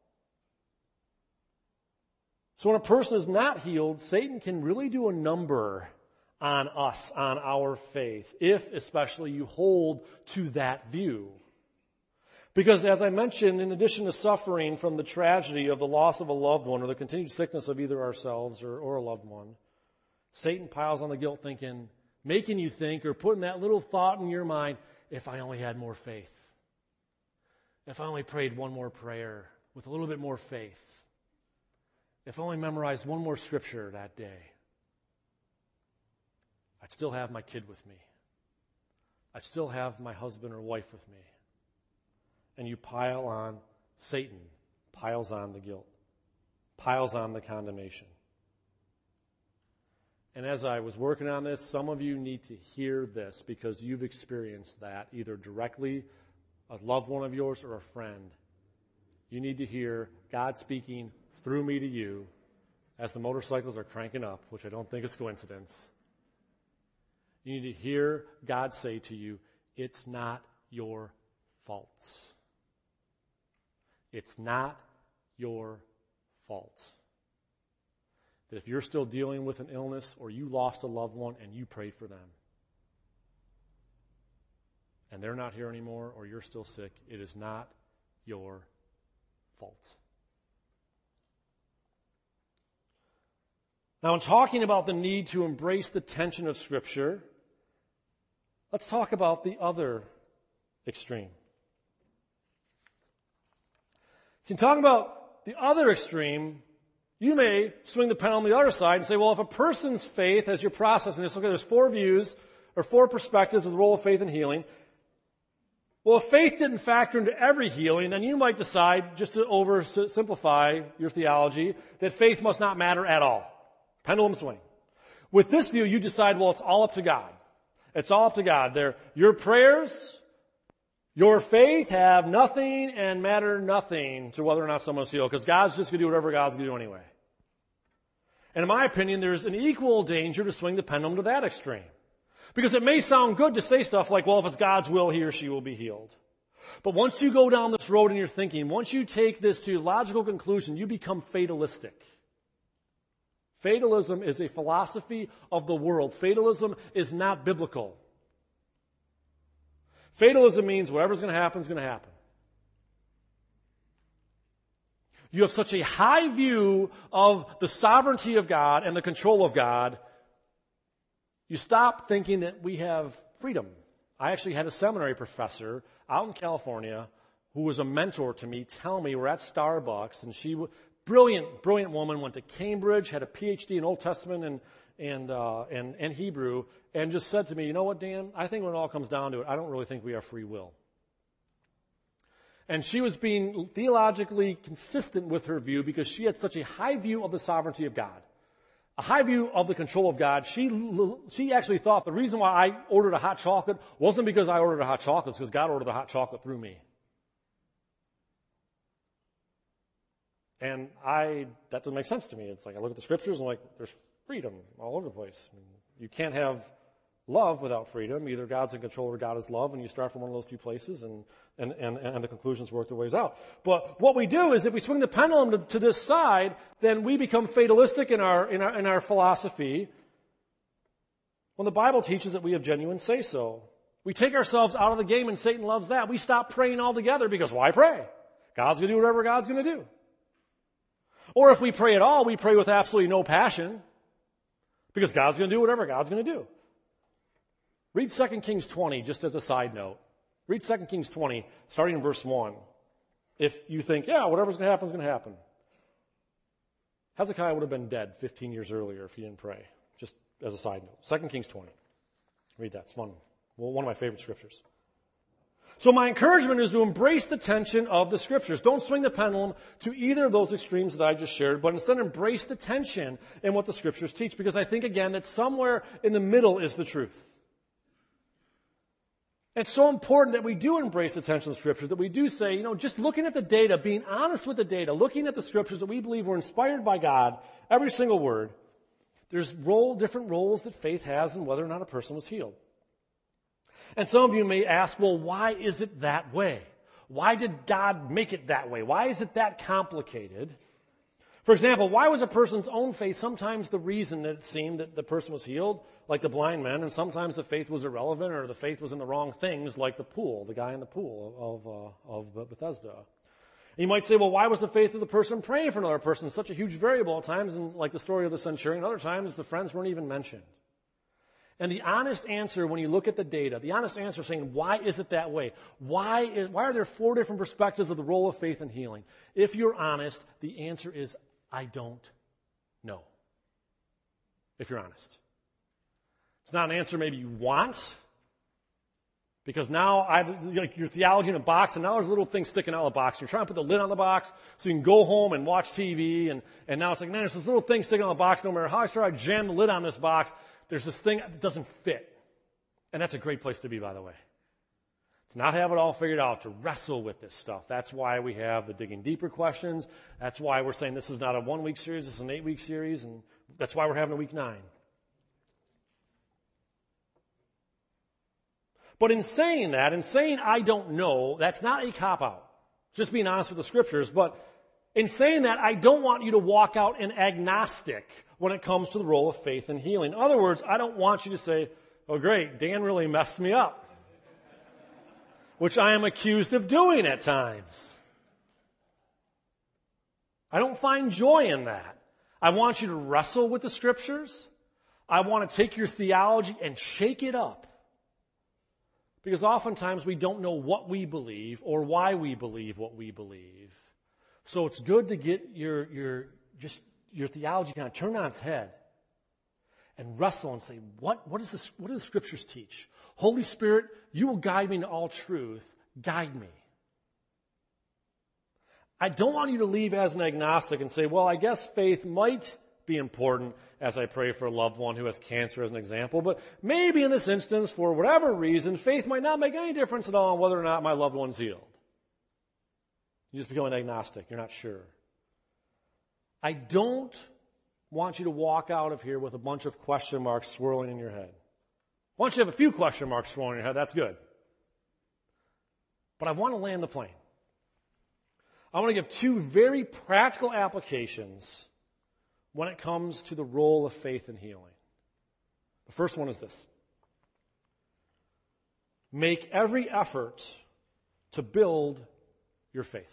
So when a person is not healed, Satan can really do a number on us, on our faith, if especially you hold to that view. Because as I mentioned, in addition to suffering from the tragedy of the loss of a loved one or the continued sickness of either ourselves or, or a loved one, Satan piles on the guilt thinking, making you think or putting that little thought in your mind, if I only had more faith, if I only prayed one more prayer with a little bit more faith, if I only memorized one more scripture that day, I'd still have my kid with me. I still have my husband or wife with me. And you pile on, Satan piles on the guilt, piles on the condemnation. And as I was working on this, some of you need to hear this because you've experienced that either directly, a loved one of yours, or a friend. You need to hear God speaking through me to you as the motorcycles are cranking up, which I don't think is coincidence. You need to hear God say to you, it's not your fault. It's not your fault. That if you're still dealing with an illness or you lost a loved one and you prayed for them and they're not here anymore or you're still sick, it is not your fault. Now, in talking about the need to embrace the tension of Scripture, let's talk about the other extreme. See, in talking about the other extreme, you may swing the pendulum on the other side and say, well, if a person's faith, as you're processing this, okay, there's four views or four perspectives of the role of faith in healing. Well, if faith didn't factor into every healing, then you might decide, just to oversimplify your theology, that faith must not matter at all. Pendulum swing. With this view, you decide, well, it's all up to God. It's all up to God. They're, your prayers, your faith have nothing and matter nothing to whether or not someone's healed, because God's just going to do whatever God's going to do anyway. And in my opinion, there's an equal danger to swing the pendulum to that extreme. Because it may sound good to say stuff like, well, if it's God's will, he or she will be healed. But once you go down this road in your thinking, once you take this to logical conclusion, you become fatalistic. Fatalism is a philosophy of the world. Fatalism is not biblical. Fatalism means whatever's going to happen is going to happen. You have such a high view of the sovereignty of God and the control of God, you stop thinking that we have freedom. I actually had a seminary professor out in California who was a mentor to me tell me, we're at Starbucks, and she, brilliant, brilliant woman, went to Cambridge, had a P H D in Old Testament and and uh, and, and Hebrew, and just said to me, you know what, Dan, I think when it all comes down to it, I don't really think we have free will. And she was being theologically consistent with her view because she had such a high view of the sovereignty of God, a high view of the control of God. She she actually thought the reason why I ordered a hot chocolate wasn't because I ordered a hot chocolate, it's because God ordered the hot chocolate through me. And I, that doesn't make sense to me. It's like I look at the scriptures and I'm like, there's freedom all over the place. I mean, you can't have love without freedom. Either God's in control or God is love, and you start from one of those two places, and, and, and, and the conclusions work their ways out. But what we do is if we swing the pendulum to, to this side, then we become fatalistic in our, in our, in our philosophy when the Bible teaches that we have genuine say-so. We take ourselves out of the game, and Satan loves that. We stop praying altogether because why pray? God's going to do whatever God's going to do. Or if we pray at all, we pray with absolutely no passion because God's going to do whatever God's going to do. Read Second Kings twenty just as a side note. Read Second Kings twenty, starting in verse one. If you think, yeah, whatever's going to happen is going to happen. Hezekiah would have been dead fifteen years earlier if he didn't pray, just as a side note. Second Kings twenty. Read that. It's fun. Well, one of my favorite scriptures. So my encouragement is to embrace the tension of the scriptures. Don't swing the pendulum to either of those extremes that I just shared, but instead embrace the tension in what the scriptures teach, because I think, again, that somewhere in the middle is the truth. It's so important that we do embrace the tension of the scriptures, that we do say, you know, just looking at the data, being honest with the data, looking at the scriptures that we believe were inspired by God, every single word, there's role, different roles that faith has in whether or not a person was healed. And some of you may ask, well, why is it that way? Why did God make it that way? Why is it that complicated? For example, why was a person's own faith sometimes the reason that it seemed that the person was healed, like the blind man, and sometimes the faith was irrelevant or the faith was in the wrong things, like the pool, the guy in the pool of, uh, of Bethesda. You might say, well, why was the faith of the person praying for another person such a huge variable at times, and like the story of the centurion, other times the friends weren't even mentioned? And the honest answer, when you look at the data, the honest answer saying, why is it that way? Why is, why are there four different perspectives of the role of faith in healing? If you're honest, the answer is, I don't know. If you're honest. It's not an answer maybe you want. Because now I've, like, your theology in a box, and now there's a little thing sticking out of the box. You're trying to put the lid on the box so you can go home and watch T V, and, and now it's like, man, there's this little thing sticking on the box. No matter how I try to jam the lid on this box, there's this thing that doesn't fit. And that's a great place to be, by the way. To not have it all figured out, to wrestle with this stuff. That's why we have the Digging Deeper questions. That's why we're saying this is not a one-week series, this is an eight-week series, and that's why we're having a week nine. But in saying that, in saying I don't know, that's not a cop-out. Just being honest with the Scriptures. But in saying that, I don't want you to walk out an agnostic when it comes to the role of faith and healing. In other words, I don't want you to say, oh great, Dan really messed me up. Which I am accused of doing at times. I don't find joy in that. I want you to wrestle with the Scriptures. I want to take your theology and shake it up. Because oftentimes we don't know what we believe or why we believe what we believe. So it's good to get your your just your theology kind of turned on its head and wrestle and say, what what is this, what do the Scriptures teach? Holy Spirit, you will guide me into all truth. Guide me. I don't want you to leave as an agnostic and say, well, I guess faith might be important as I pray for a loved one who has cancer as an example, but maybe in this instance, for whatever reason, faith might not make any difference at all on whether or not my loved one's healed. You just become an agnostic. You're not sure. I don't want you to walk out of here with a bunch of question marks swirling in your head. I want you to have a few question marks swirling in your head. That's good. But I want to land the plane. I want to give two very practical applications when it comes to the role of faith in healing. The first one is this. Make every effort to build your faith.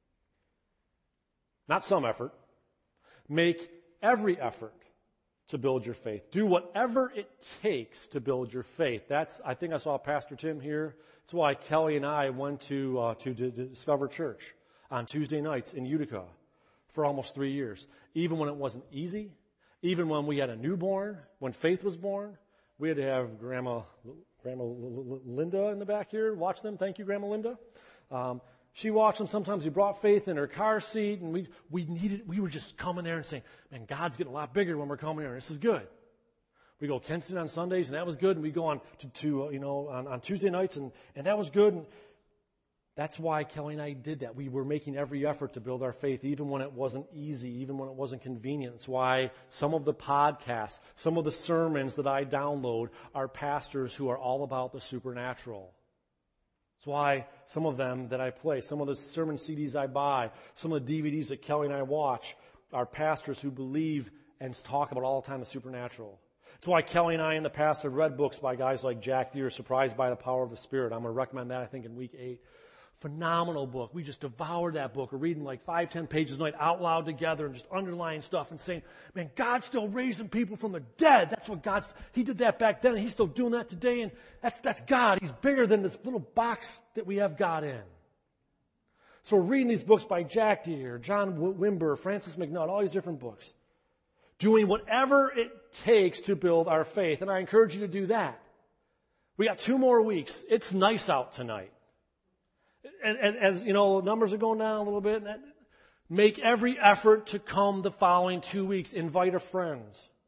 Not some effort. Make every effort to build your faith. Do whatever it takes to build your faith. That's, I think I saw Pastor Tim here. That's why Kelly and I went to, uh, to, to Discover Church on Tuesday nights in Utica for almost three years. Even when it wasn't easy, even when we had a newborn, when Faith was born, we had to have Grandma, Grandma Linda in the back here watch them. Thank you, Grandma Linda. Um, she watched them. Sometimes we brought Faith in her car seat, and we we needed. We were just coming there and saying, "Man, God's getting a lot bigger when we're coming here. This is good." We go Kensington on Sundays, and that was good. And we go on to, to uh, you know on, on Tuesday nights, and and that was good. And that's why Kelly and I did that. We were making every effort to build our faith, even when it wasn't easy, even when it wasn't convenient. It's why some of the podcasts, some of the sermons that I download are pastors who are all about the supernatural. It's why some of them that I play, some of the sermon C Ds I buy, some of the D V Ds that Kelly and I watch are pastors who believe and talk about all the time the supernatural. It's why Kelly and I in the past have read books by guys like Jack Deere, Surprised by the Power of the Spirit. I'm going to recommend that, I think, in week eight. Phenomenal book. We just devoured that book. We're reading like five, ten pages a night out loud together and just underlying stuff and saying, man, God's still raising people from the dead. That's what God's, He did that back then and He's still doing that today. And that's, that's God. He's bigger than this little box that we have God in. So we're reading these books by Jack Deere, John Wimber, Francis McNutt, all these different books. Doing whatever it takes to build our faith. And I encourage you to do that. We got two more weeks. It's nice out tonight. And, and as you know, numbers are going down a little bit. That, make every effort to come the following two weeks. Invite a friend.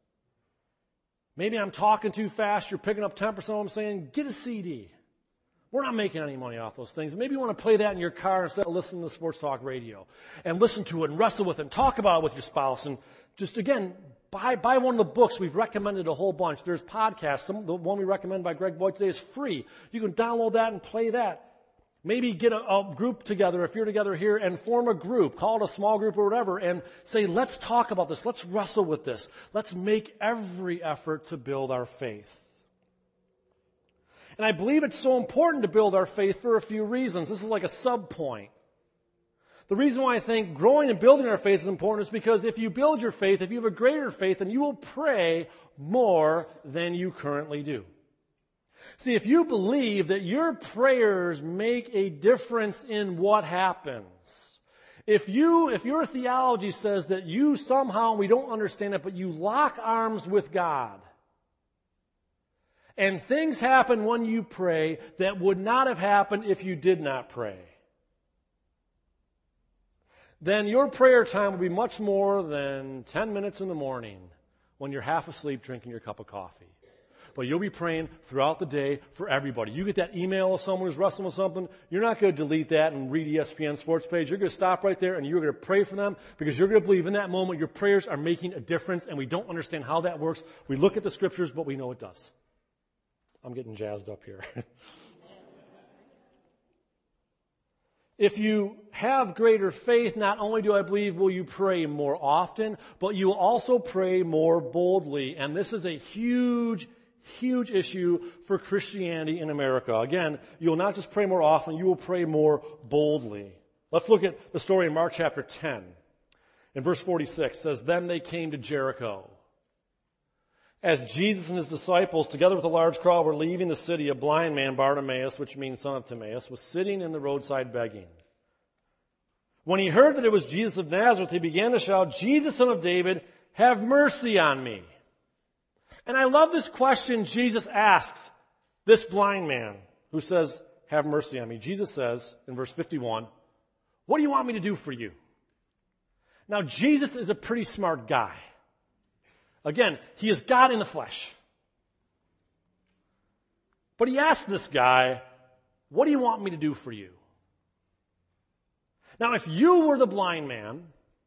Maybe I'm talking too fast. You're picking up ten percent of what I'm saying. Get a C D. We're not making any money off those things. Maybe you want to play that in your car instead of listening to Sports Talk Radio. And listen to it and wrestle with it and talk about it with your spouse. And just, again, buy, buy one of the books. We've recommended a whole bunch. There's podcasts. Some, the one we recommend by Greg Boyd today is free. You can download that and play that. Maybe get a, a group together, if you're together here, and form a group, call it a small group or whatever, and say, let's talk about this, let's wrestle with this, let's make every effort to build our faith. And I believe it's so important to build our faith for a few reasons. This is like a sub-point. The reason why I think growing and building our faith is important is because if you build your faith, if you have a greater faith, then you will pray more than you currently do. See, if you believe that your prayers make a difference in what happens, if you, if your theology says that you somehow, we don't understand it, but you lock arms with God, And things happen when you pray that would not have happened if you did not pray. Then your prayer time will be much more than ten minutes in the morning when you're half asleep drinking your cup of coffee. But you'll be praying throughout the day for everybody. You get that email of someone who's wrestling with something, you're not going to delete that and read E S P N sports page. You're going to stop right there and you're going to pray for them because you're going to believe in that moment your prayers are making a difference, and we don't understand how that works. We look at the scriptures, but we know it does. I'm getting jazzed up here. If you have greater faith, not only do I believe will you pray more often, but you will also pray more boldly. And this is a huge, huge issue for Christianity in America. Again, you will not just pray more often, you will pray more boldly. Let's look at the story in Mark chapter ten. In verse forty-six, it says, "Then they came to Jericho. As Jesus and his disciples, together with a large crowd, were leaving the city, a blind man, Bartimaeus, which means son of Timaeus, was sitting in the roadside begging. When he heard that it was Jesus of Nazareth, he began to shout, 'Jesus, Son of David, have mercy on me.'" And I love this question Jesus asks this blind man who says, "Have mercy on me." Jesus says in verse fifty-one, "What do you want me to do for you?" Now, Jesus is a pretty smart guy. Again, he is God in the flesh. But he asked this guy, "What do you want me to do for you?" Now, if you were the blind man,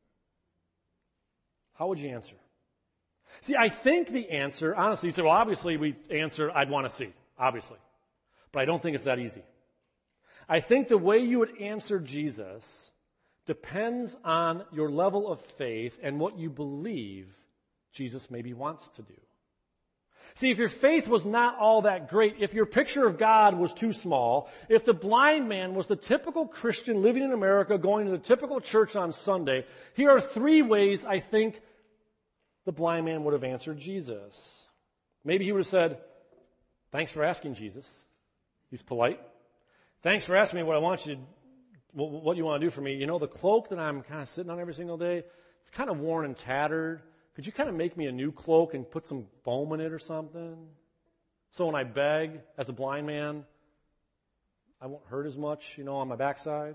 how would you answer? See, I think the answer, honestly, you'd say, well, obviously we answer, "I'd want to see," obviously. But I don't think it's that easy. I think the way you would answer Jesus depends on your level of faith and what you believe Jesus maybe wants to do. See, if your faith was not all that great, if your picture of God was too small, if the blind man was the typical Christian living in America going to the typical church on Sunday, here are three ways I think the blind man would have answered Jesus. Maybe he would have said, "Thanks for asking, Jesus." He's polite. "Thanks for asking me what I want you to, what you want to do for me. You know, the cloak that I'm kind of sitting on every single day, it's kind of worn and tattered. Could you kind of make me a new cloak and put some foam in it or something? So when I beg as a blind man, I won't hurt as much, you know, on my backside."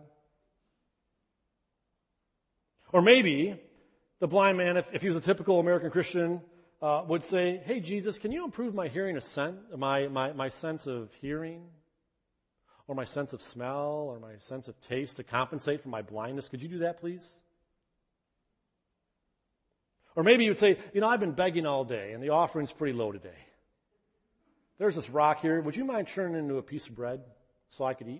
Or maybe the blind man, if, if he was a typical American Christian, uh, would say, "Hey, Jesus, can you improve my hearing, a sen- my, my, my sense of hearing? Or my sense of smell? Or my sense of taste to compensate for my blindness? Could you do that, please?" Or maybe you would say, "You know, I've been begging all day, and the offering's pretty low today. There's this rock here. Would you mind turning it into a piece of bread so I could eat?"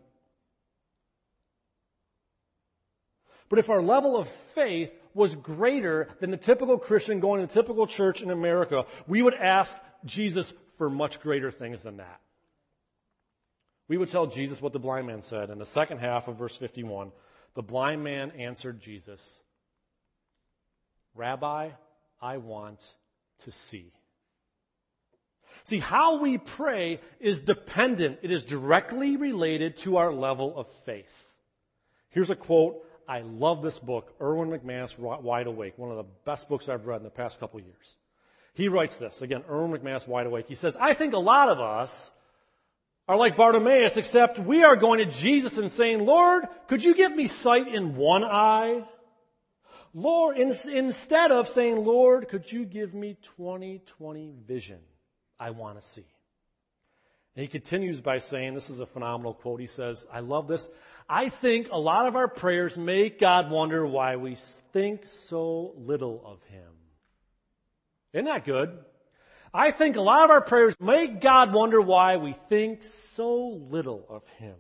But if our level of faith was greater than the typical Christian going to the typical church in America, we would ask Jesus for much greater things than that. We would tell Jesus what the blind man said. In the second half of verse fifty-one, the blind man answered Jesus, "Rabbi, I want to see." See, how we pray is dependent. It is directly related to our level of faith. Here's a quote. I love this book, Erwin McManus, Wide Awake, one of the best books I've read in the past couple of years. He writes this, again, Erwin McManus, Wide Awake. He says, "I think a lot of us are like Bartimaeus, except we are going to Jesus and saying, 'Lord, could you give me sight in one eye?' Lord, in, instead of saying, 'Lord, could you give me twenty twenty vision? I want to see.'" And he continues by saying, this is a phenomenal quote, he says, I love this, "I think a lot of our prayers make God wonder why we think so little of Him." Isn't that good? I think a lot of our prayers make God wonder why we think so little of Him.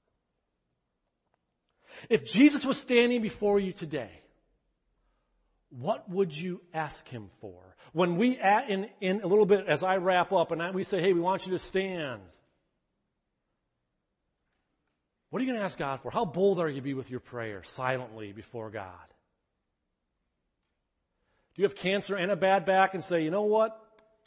If Jesus was standing before you today, what would you ask Him for? When we, at, in, in a little bit, as I wrap up, and I, we say, "Hey, we want you to stand." What are you going to ask God for? How bold are you to be with your prayer silently before God? Do you have cancer and a bad back and say, "You know what?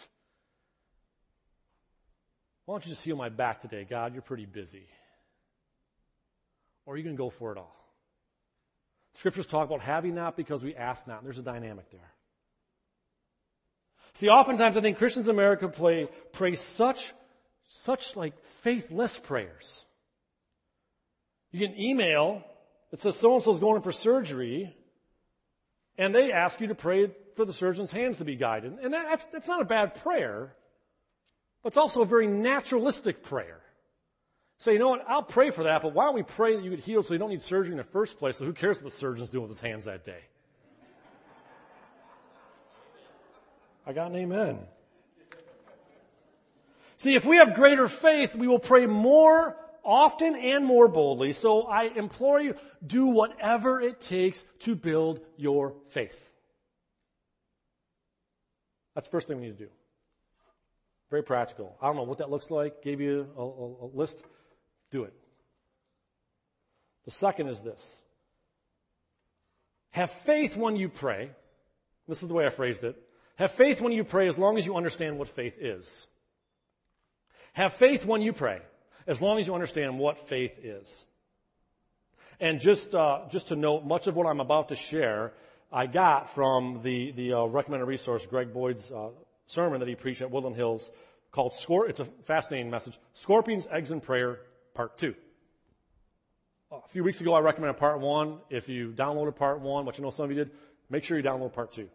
Why don't you just heal my back today, God? You're pretty busy." Or are you going to go for it all? Scriptures talk about having not because we ask not. There's a dynamic there. See, oftentimes I think Christians in America play, pray such such like faithless prayers. You get an email that says so-and-so is going in for surgery, and they ask you to pray for the surgeon's hands to be guided. And that's, that's not a bad prayer, but it's also a very naturalistic prayer. So you know what, I'll pray for that, but why don't we pray that you get healed so you don't need surgery in the first place, so who cares what the surgeon's doing with his hands that day? I got an amen. See, if we have greater faith, we will pray more often and more boldly. So I implore you, do whatever it takes to build your faith. That's the first thing we need to do. Very practical. I don't know what that looks like. Gave you a, a, a list. Do it. The second is this. Have faith when you pray. This is the way I phrased it. Have faith when you pray as long as you understand what faith is. Have faith when you pray as long as you understand what faith is. And just uh, just to note, much of what I'm about to share, I got from the, the uh, recommended resource, Greg Boyd's uh, sermon that he preached at Woodland Hills called, Scor- it's a fascinating message, Scorpions, Eggs, and Prayer, Part two. A few weeks ago, I recommended Part one. If you downloaded Part one, which I know some of you did, make sure you download Part two.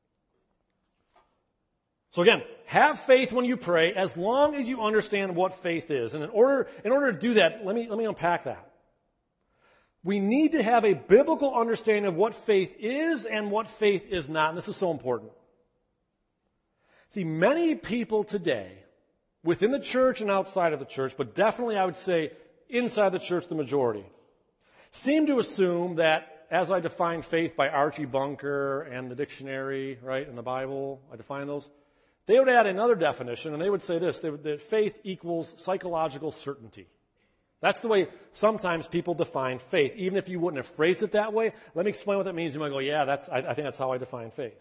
So again, have faith when you pray as long as you understand what faith is. And in order, in order to do that, let me, let me unpack that. We need to have a biblical understanding of what faith is and what faith is not. And this is so important. See, many people today, within the church and outside of the church, but definitely I would say inside the church, the majority, seem to assume that as I define faith by Archie Bunker and the dictionary, right, in the Bible, I define those, they would add another definition, and they would say this, they would, that faith equals psychological certainty. That's the way sometimes people define faith. Even if you wouldn't have phrased it that way, let me explain what that means. You might go, yeah, that's, I, I think that's how I define faith.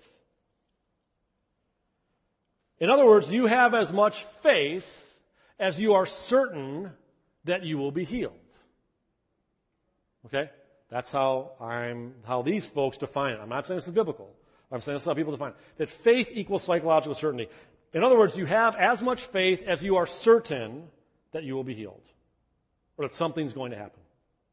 In other words, you have as much faith as you are certain that you will be healed. Okay? That's how I'm, how these folks define it. I'm not saying this is biblical. I'm saying this is how people define it. That faith equals psychological certainty. In other words, you have as much faith as you are certain that you will be healed. Or that something's going to happen.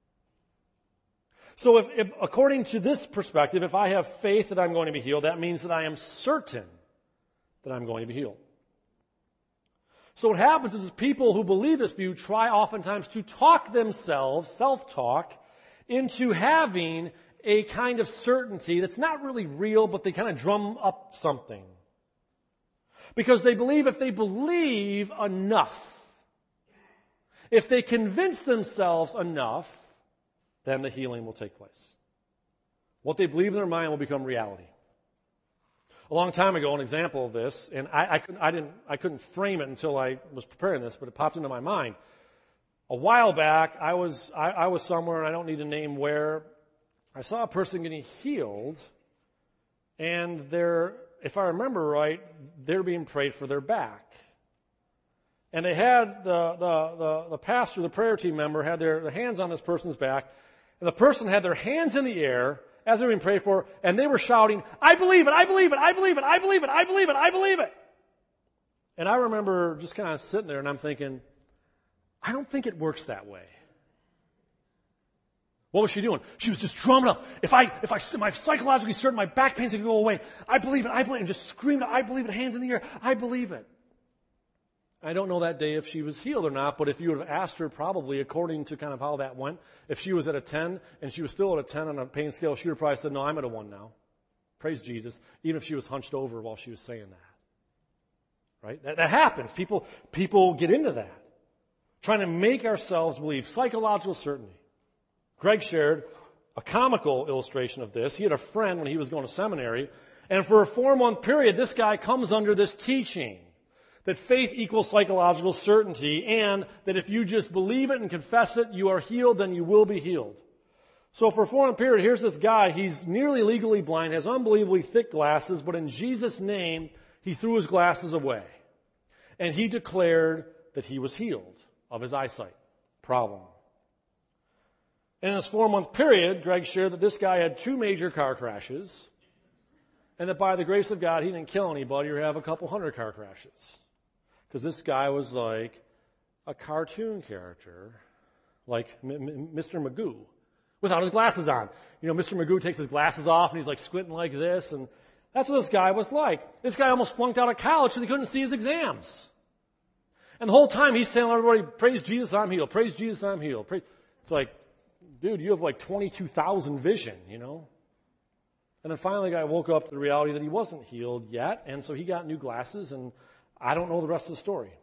So if, if, according to this perspective, if I have faith that I'm going to be healed, that means that I am certain that I'm going to be healed. So what happens is people who believe this view try oftentimes to talk themselves, self-talk, into having a kind of certainty that's not really real, but they kind of drum up something. Because they believe if they believe enough, if they convince themselves enough, then the healing will take place. What they believe in their mind will become reality. A long time ago, an example of this, and I, I, couldn't, I, didn't, I couldn't frame it until I was preparing this, but it popped into my mind. A while back, I was, I, I was somewhere, and I don't need to name where, I saw a person getting healed, and they're, if I remember right, they're being prayed for their back. And they had the, the, the, the pastor, the prayer team member, had their, their hands on this person's back, and the person had their hands in the air as they were being prayed for, and they were shouting, I believe it, I believe it, I believe it, I believe it, I believe it, I believe it. And I remember just kind of sitting there, and I'm thinking, I don't think it works that way. What was she doing? She was just drumming up. If I, if I, am I psychologically certain my back pains can go away? I believe it, I believe it, and just screamed, I believe it, hands in the air, I believe it. I don't know that day if she was healed or not, but if you would have asked her, probably according to kind of how that went, if she was at a ten and she was still at a ten on a pain scale, she would have probably said, no, I'm at a one now. Praise Jesus. Even if she was hunched over while she was saying that. Right? That, that happens. People, people get into that. Trying to make ourselves believe. Psychological certainty. Greg shared a comical illustration of this. He had a friend when he was going to seminary, and for a four-month period, this guy comes under this teaching that faith equals psychological certainty, and that if you just believe it and confess it, you are healed, then you will be healed. So for a four-month period, here's this guy. He's nearly legally blind, has unbelievably thick glasses, but in Jesus' name, he threw his glasses away. And he declared that he was healed of his eyesight problem. In this four-month period, Greg shared that this guy had two major car crashes, and that by the grace of God, he didn't kill anybody or have a couple hundred car crashes. Because this guy was like a cartoon character like M- M- Mister Magoo without his glasses on. You know, Mister Magoo takes his glasses off and he's like squinting like this, and that's what this guy was like. This guy almost flunked out of college because he couldn't see his exams. And the whole time he's telling everybody, praise Jesus, I'm healed. Praise Jesus, I'm healed. Praise. It's like, dude, you have like twenty-two thousand vision, you know? And then finally the guy woke up to the reality that he wasn't healed yet, and so he got new glasses, and I don't know the rest of the story.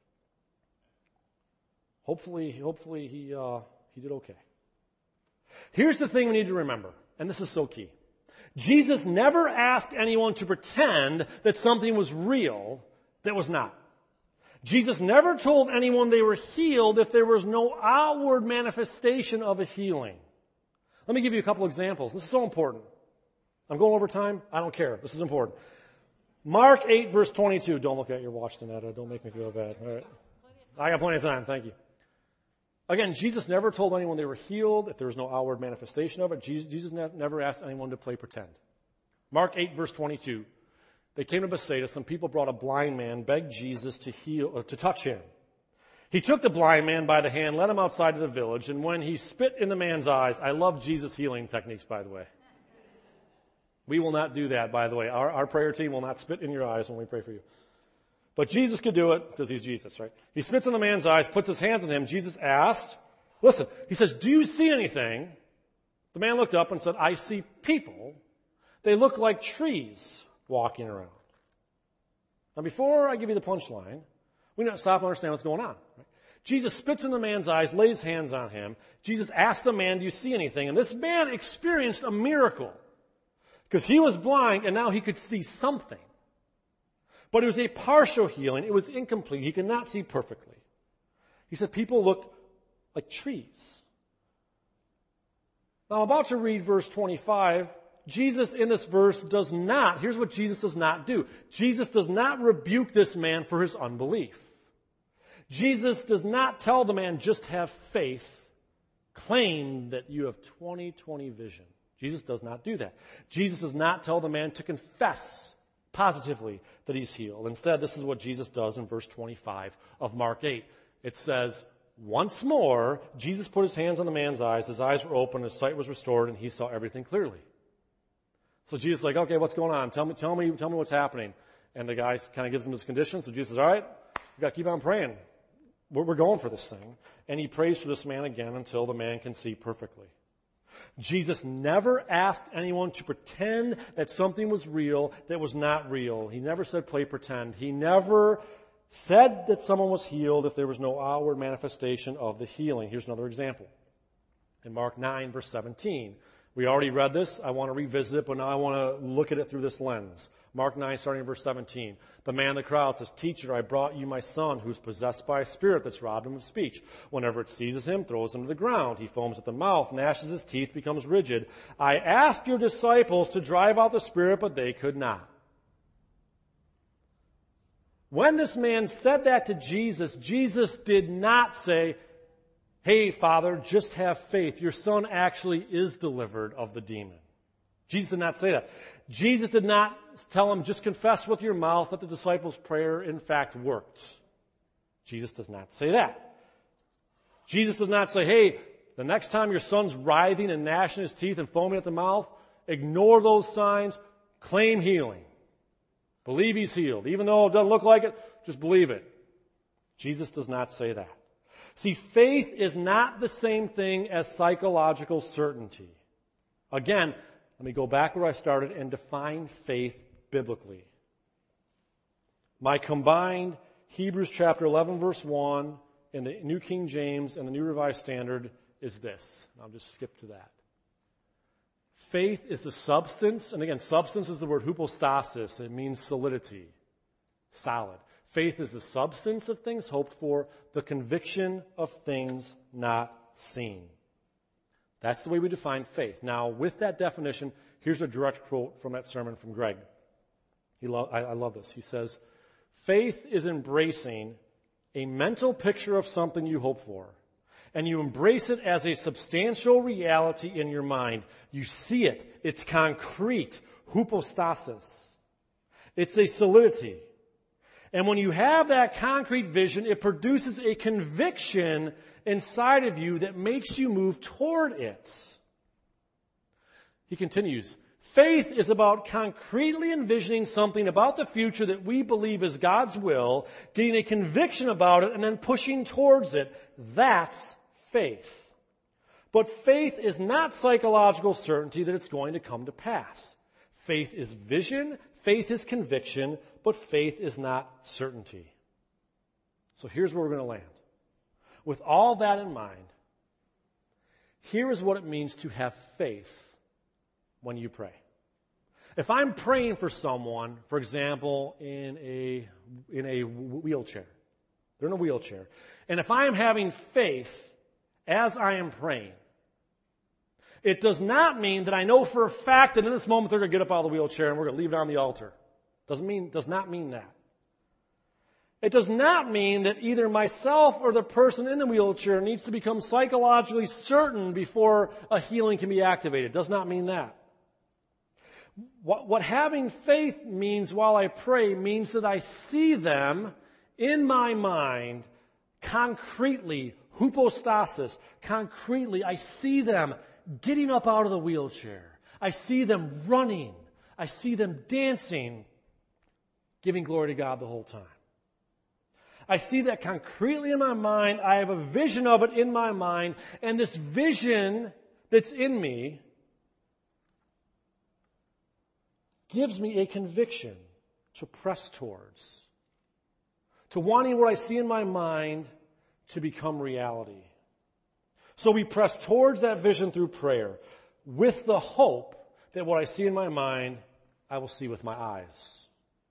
Hopefully, hopefully he, uh, he did okay. Here's the thing we need to remember, and this is so key. Jesus never asked anyone to pretend that something was real that was not. Jesus never told anyone they were healed if there was no outward manifestation of a healing. Let me give you a couple examples. This is so important. I'm going over time. I don't care. This is important. Mark eight, verse twenty-two. Don't look at your watch, Donetta. Don't make me feel bad. All right. I got plenty of time. Thank you. Again, Jesus never told anyone they were healed if there was no outward manifestation of it. Jesus, Jesus never asked anyone to play pretend. Mark eight, verse twenty-two. They came to Bethsaida. Some people brought a blind man, begged Jesus to heal, or to touch him. He took the blind man by the hand, led him outside of the village, and when he spit in the man's eyes, I love Jesus' healing techniques, by the way. We will not do that, by the way. Our, our prayer team will not spit in your eyes when we pray for you. But Jesus could do it because he's Jesus, right? He spits in the man's eyes, puts his hands on him. Jesus asked, listen, he says, do you see anything? The man looked up and said, I see people. They look like trees walking around. Now, before I give you the punchline, we need to stop and understand what's going on. Right? Jesus spits in the man's eyes, lays hands on him. Jesus asked the man, do you see anything? And this man experienced a miracle because he was blind and now he could see something. But it was a partial healing. It was incomplete. He could not see perfectly. He said, people look like trees. Now, I'm about to read verse twenty-five. Jesus in this verse does not, here's what Jesus does not do. Jesus does not rebuke this man for his unbelief. Jesus does not tell the man, just have faith, claim that you have twenty twenty vision. Jesus does not do that. Jesus does not tell the man to confess positively that he's healed. Instead, this is what Jesus does in verse twenty-five of Mark eight. It says, once more, Jesus put his hands on the man's eyes. His eyes were open, his sight was restored, and he saw everything clearly. So Jesus is like, okay, what's going on? Tell me, tell me, tell me what's happening. And the guy kind of gives him his conditions. So Jesus says, all right, we got to keep on praying. We're, we're going for this thing. And he prays for this man again until the man can see perfectly. Jesus never asked anyone to pretend that something was real that was not real. He never said play pretend. He never said that someone was healed if there was no outward manifestation of the healing. Here's another example. In Mark nine, verse seventeen. We already read this. I want to revisit it, but now I want to look at it through this lens. Mark nine, starting in verse seventeen. The man in the crowd says, Teacher, I brought you my son who's possessed by a spirit that's robbed him of speech. Whenever it seizes him, throws him to the ground. He foams at the mouth, gnashes his teeth, becomes rigid. I asked your disciples to drive out the spirit, but they could not. When this man said that to Jesus, Jesus did not say, hey, Father, just have faith. Your son actually is delivered of the demon. Jesus did not say that. Jesus did not tell him, just confess with your mouth that the disciples' prayer in fact worked. Jesus does not say that. Jesus does not say, hey, the next time your son's writhing and gnashing his teeth and foaming at the mouth, ignore those signs, claim healing. Believe he's healed. Even though it doesn't look like it, just believe it. Jesus does not say that. See, faith is not the same thing as psychological certainty. Again, let me go back where I started and define faith biblically. My combined Hebrews chapter eleven, verse one, in the New King James and the New Revised Standard is this. I'll just skip to that. Faith is the substance, and again, substance is the word hypostasis. It means solidity, solid. Faith is the substance of things hoped for, the conviction of things not seen. That's the way we define faith. Now, with that definition, here's a direct quote from that sermon from Greg. He lo- I, I love this. He says, faith is embracing a mental picture of something you hope for, and you embrace it as a substantial reality in your mind. You see it. It's concrete. Hypostasis. It's a solidity. And when you have that concrete vision, it produces a conviction inside of you that makes you move toward it. He continues, faith is about concretely envisioning something about the future that we believe is God's will, getting a conviction about it, and then pushing towards it. That's faith. But faith is not psychological certainty that it's going to come to pass. Faith is vision, faith is conviction, but faith is not certainty. So here's where we're going to land. With all that in mind, here is what it means to have faith when you pray. If I'm praying for someone, for example, in a in a wheelchair, they're in a wheelchair, and if I am having faith as I am praying, it does not mean that I know for a fact that in this moment they're going to get up out of the wheelchair and we're going to leave it on the altar. Doesn't mean, does not mean that. It does not mean that either myself or the person in the wheelchair needs to become psychologically certain before a healing can be activated. It does not mean that. What, what having faith means while I pray means that I see them in my mind concretely, hypostasis, concretely, I see them getting up out of the wheelchair. I see them running. I see them dancing, giving glory to God the whole time. I see that concretely in my mind. I have a vision of it in my mind. And this vision that's in me gives me a conviction to press towards, to wanting what I see in my mind to become reality. So we press towards that vision through prayer with the hope that what I see in my mind, I will see with my eyes.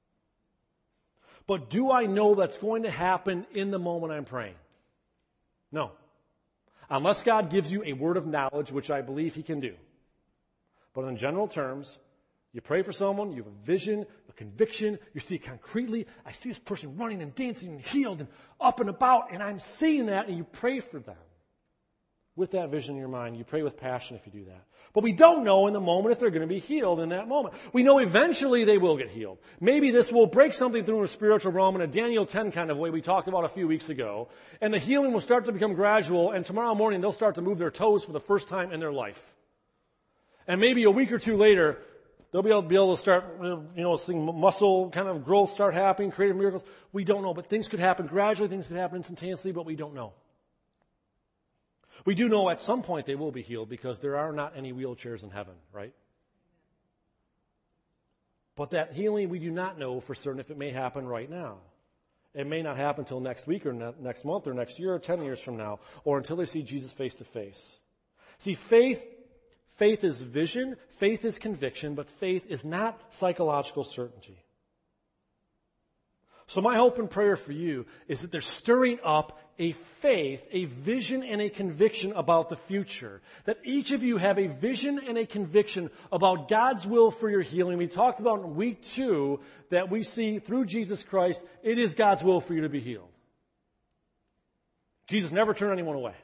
But do I know that's going to happen in the moment I'm praying? No. Unless God gives you a word of knowledge, which I believe He can do. But in general terms, you pray for someone, you have a vision, a conviction, you see it concretely. I see this person running and dancing and healed and up and about, and I'm seeing that, and you pray for them. With that vision in your mind, you pray with passion if you do that. But we don't know in the moment if they're going to be healed in that moment. We know eventually they will get healed. Maybe this will break something through in a spiritual realm in a Daniel ten kind of way we talked about a few weeks ago. And the healing will start to become gradual, and tomorrow morning they'll start to move their toes for the first time in their life. And maybe a week or two later, they'll be able to, be able to start, you know, seeing muscle kind of growth start happening, creative miracles. We don't know, but things could happen gradually, things could happen instantaneously, but we don't know. We do know at some point they will be healed because there are not any wheelchairs in heaven, right? But that healing, we do not know for certain if it may happen right now. It may not happen until next week or ne- next month or next year or ten years from now, or until they see Jesus face to face. See, faith, faith is vision, faith is conviction, but faith is not psychological certainty. So my hope and prayer for you is that they're stirring up a faith, a vision, and a conviction about the future. That each of you have a vision and a conviction about God's will for your healing. We talked about in week two that we see through Jesus Christ, it is God's will for you to be healed. Jesus never turned anyone away.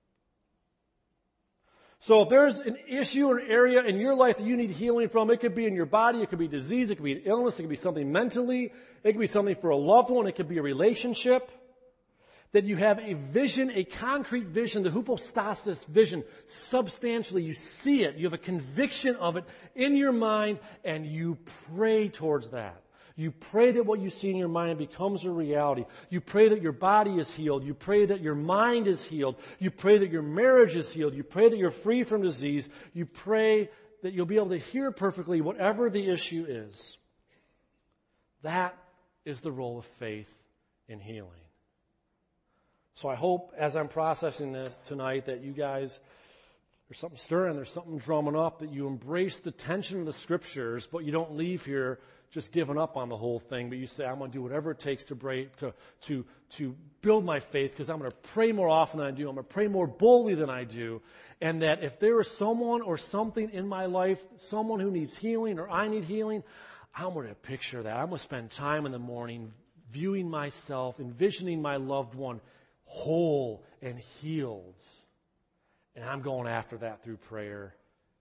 So if there's an issue or an area in your life that you need healing from, it could be in your body, it could be disease, it could be an illness, it could be something mentally, it could be something for a loved one, it could be a relationship, that you have a vision, a concrete vision, the hypostasis vision, substantially, you see it, you have a conviction of it in your mind, and you pray towards that. You pray that what you see in your mind becomes a reality. You pray that your body is healed. You pray that your mind is healed. You pray that your marriage is healed. You pray that you're free from disease. You pray that you'll be able to hear perfectly whatever the issue is. That is the role of faith in healing. So I hope as I'm processing this tonight that you guys, there's something stirring, there's something drumming up, that you embrace the tension of the Scriptures, but you don't leave here just giving up on the whole thing, but you say, I'm going to do whatever it takes to break, to to to build my faith, because I'm going to pray more often than I do. I'm going to pray more boldly than I do. And that if there is someone or something in my life, someone who needs healing or I need healing, I'm going to picture that. I'm going to spend time in the morning viewing myself, envisioning my loved one whole and healed. And I'm going after that through prayer.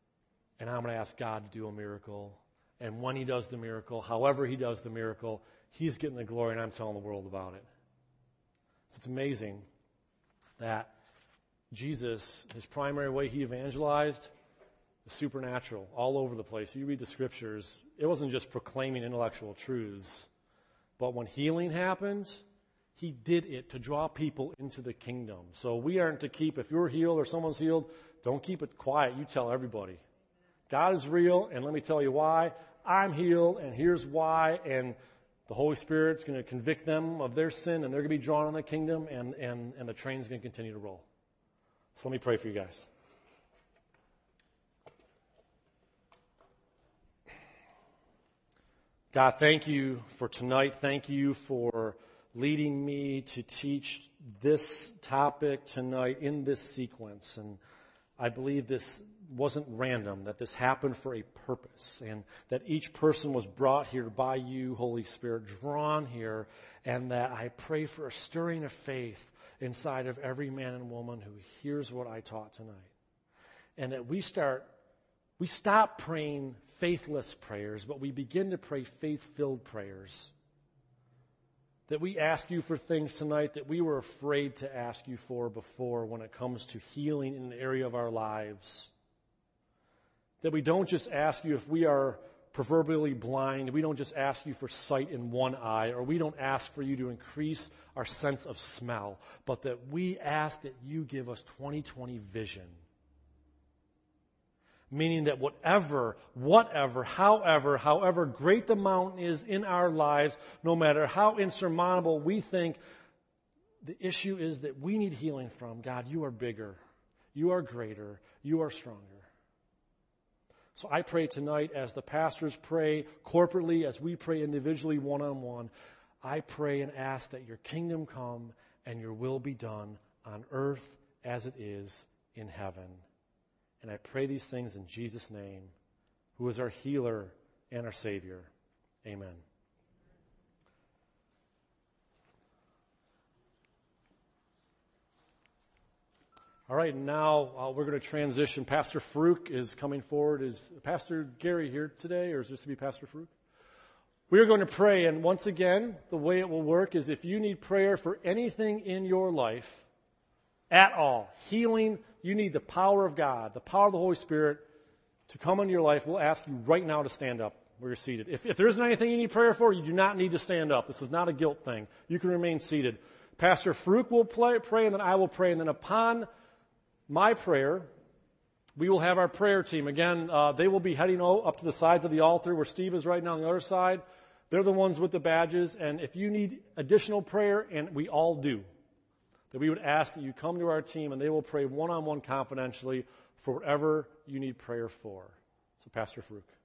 And I'm going to ask God to do a miracle. And when He does the miracle, however He does the miracle, He's getting the glory, and I'm telling the world about it. So it's amazing that Jesus, his primary way he evangelized, was supernatural, all over the place. You read the scriptures, it wasn't just proclaiming intellectual truths, but when healing happened, he did it to draw people into the kingdom. So we aren't to keep, if you're healed or someone's healed, don't keep it quiet. You tell everybody. God is real, and let me tell you why. I'm healed, and here's why, and the Holy Spirit's going to convict them of their sin, and they're going to be drawn in the kingdom, and, and, and the train's going to continue to roll. So let me pray for you guys. God, thank you for tonight. Thank you for leading me to teach this topic tonight in this sequence. And I believe this wasn't random, that this happened for a purpose, and that each person was brought here by you, Holy Spirit, drawn here, and that I pray for a stirring of faith inside of every man and woman who hears what I taught tonight. And that we start, we stop praying faithless prayers, but we begin to pray faith-filled prayers. That we ask you for things tonight that we were afraid to ask you for before when it comes to healing in an area of our lives. That we don't just ask you if we are proverbially blind. We don't just ask you for sight in one eye, or we don't ask for you to increase our sense of smell, but that we ask that you give us twenty twenty vision. Meaning that whatever, whatever, however, however great the mountain is in our lives, no matter how insurmountable we think, the issue is that we need healing from. God, you are bigger. You are greater. You are stronger. So I pray tonight as the pastors pray corporately, as we pray individually one-on-one, I pray and ask that your kingdom come and your will be done on earth as it is in heaven. And I pray these things in Jesus' name, who is our healer and our Savior. Amen. All right, now uh, we're going to transition. Pastor Farouk is coming forward. Is Pastor Gary here today, or is this to be Pastor Farouk? We are going to pray, and once again, the way it will work is if you need prayer for anything in your life at all, healing, you need the power of God, the power of the Holy Spirit to come into your life. We'll ask you right now to stand up where you're seated. If, if there isn't anything you need prayer for, you do not need to stand up. This is not a guilt thing. You can remain seated. Pastor Farouk will play, pray, and then I will pray, and then upon my prayer, we will have our prayer team. Again, uh, they will be heading up to the sides of the altar where Steve is right now on the other side. They're the ones with the badges, and if you need additional prayer, and we all do, that we would ask that you come to our team and they will pray one-on-one confidentially for whatever you need prayer for. So, Pastor Farouk.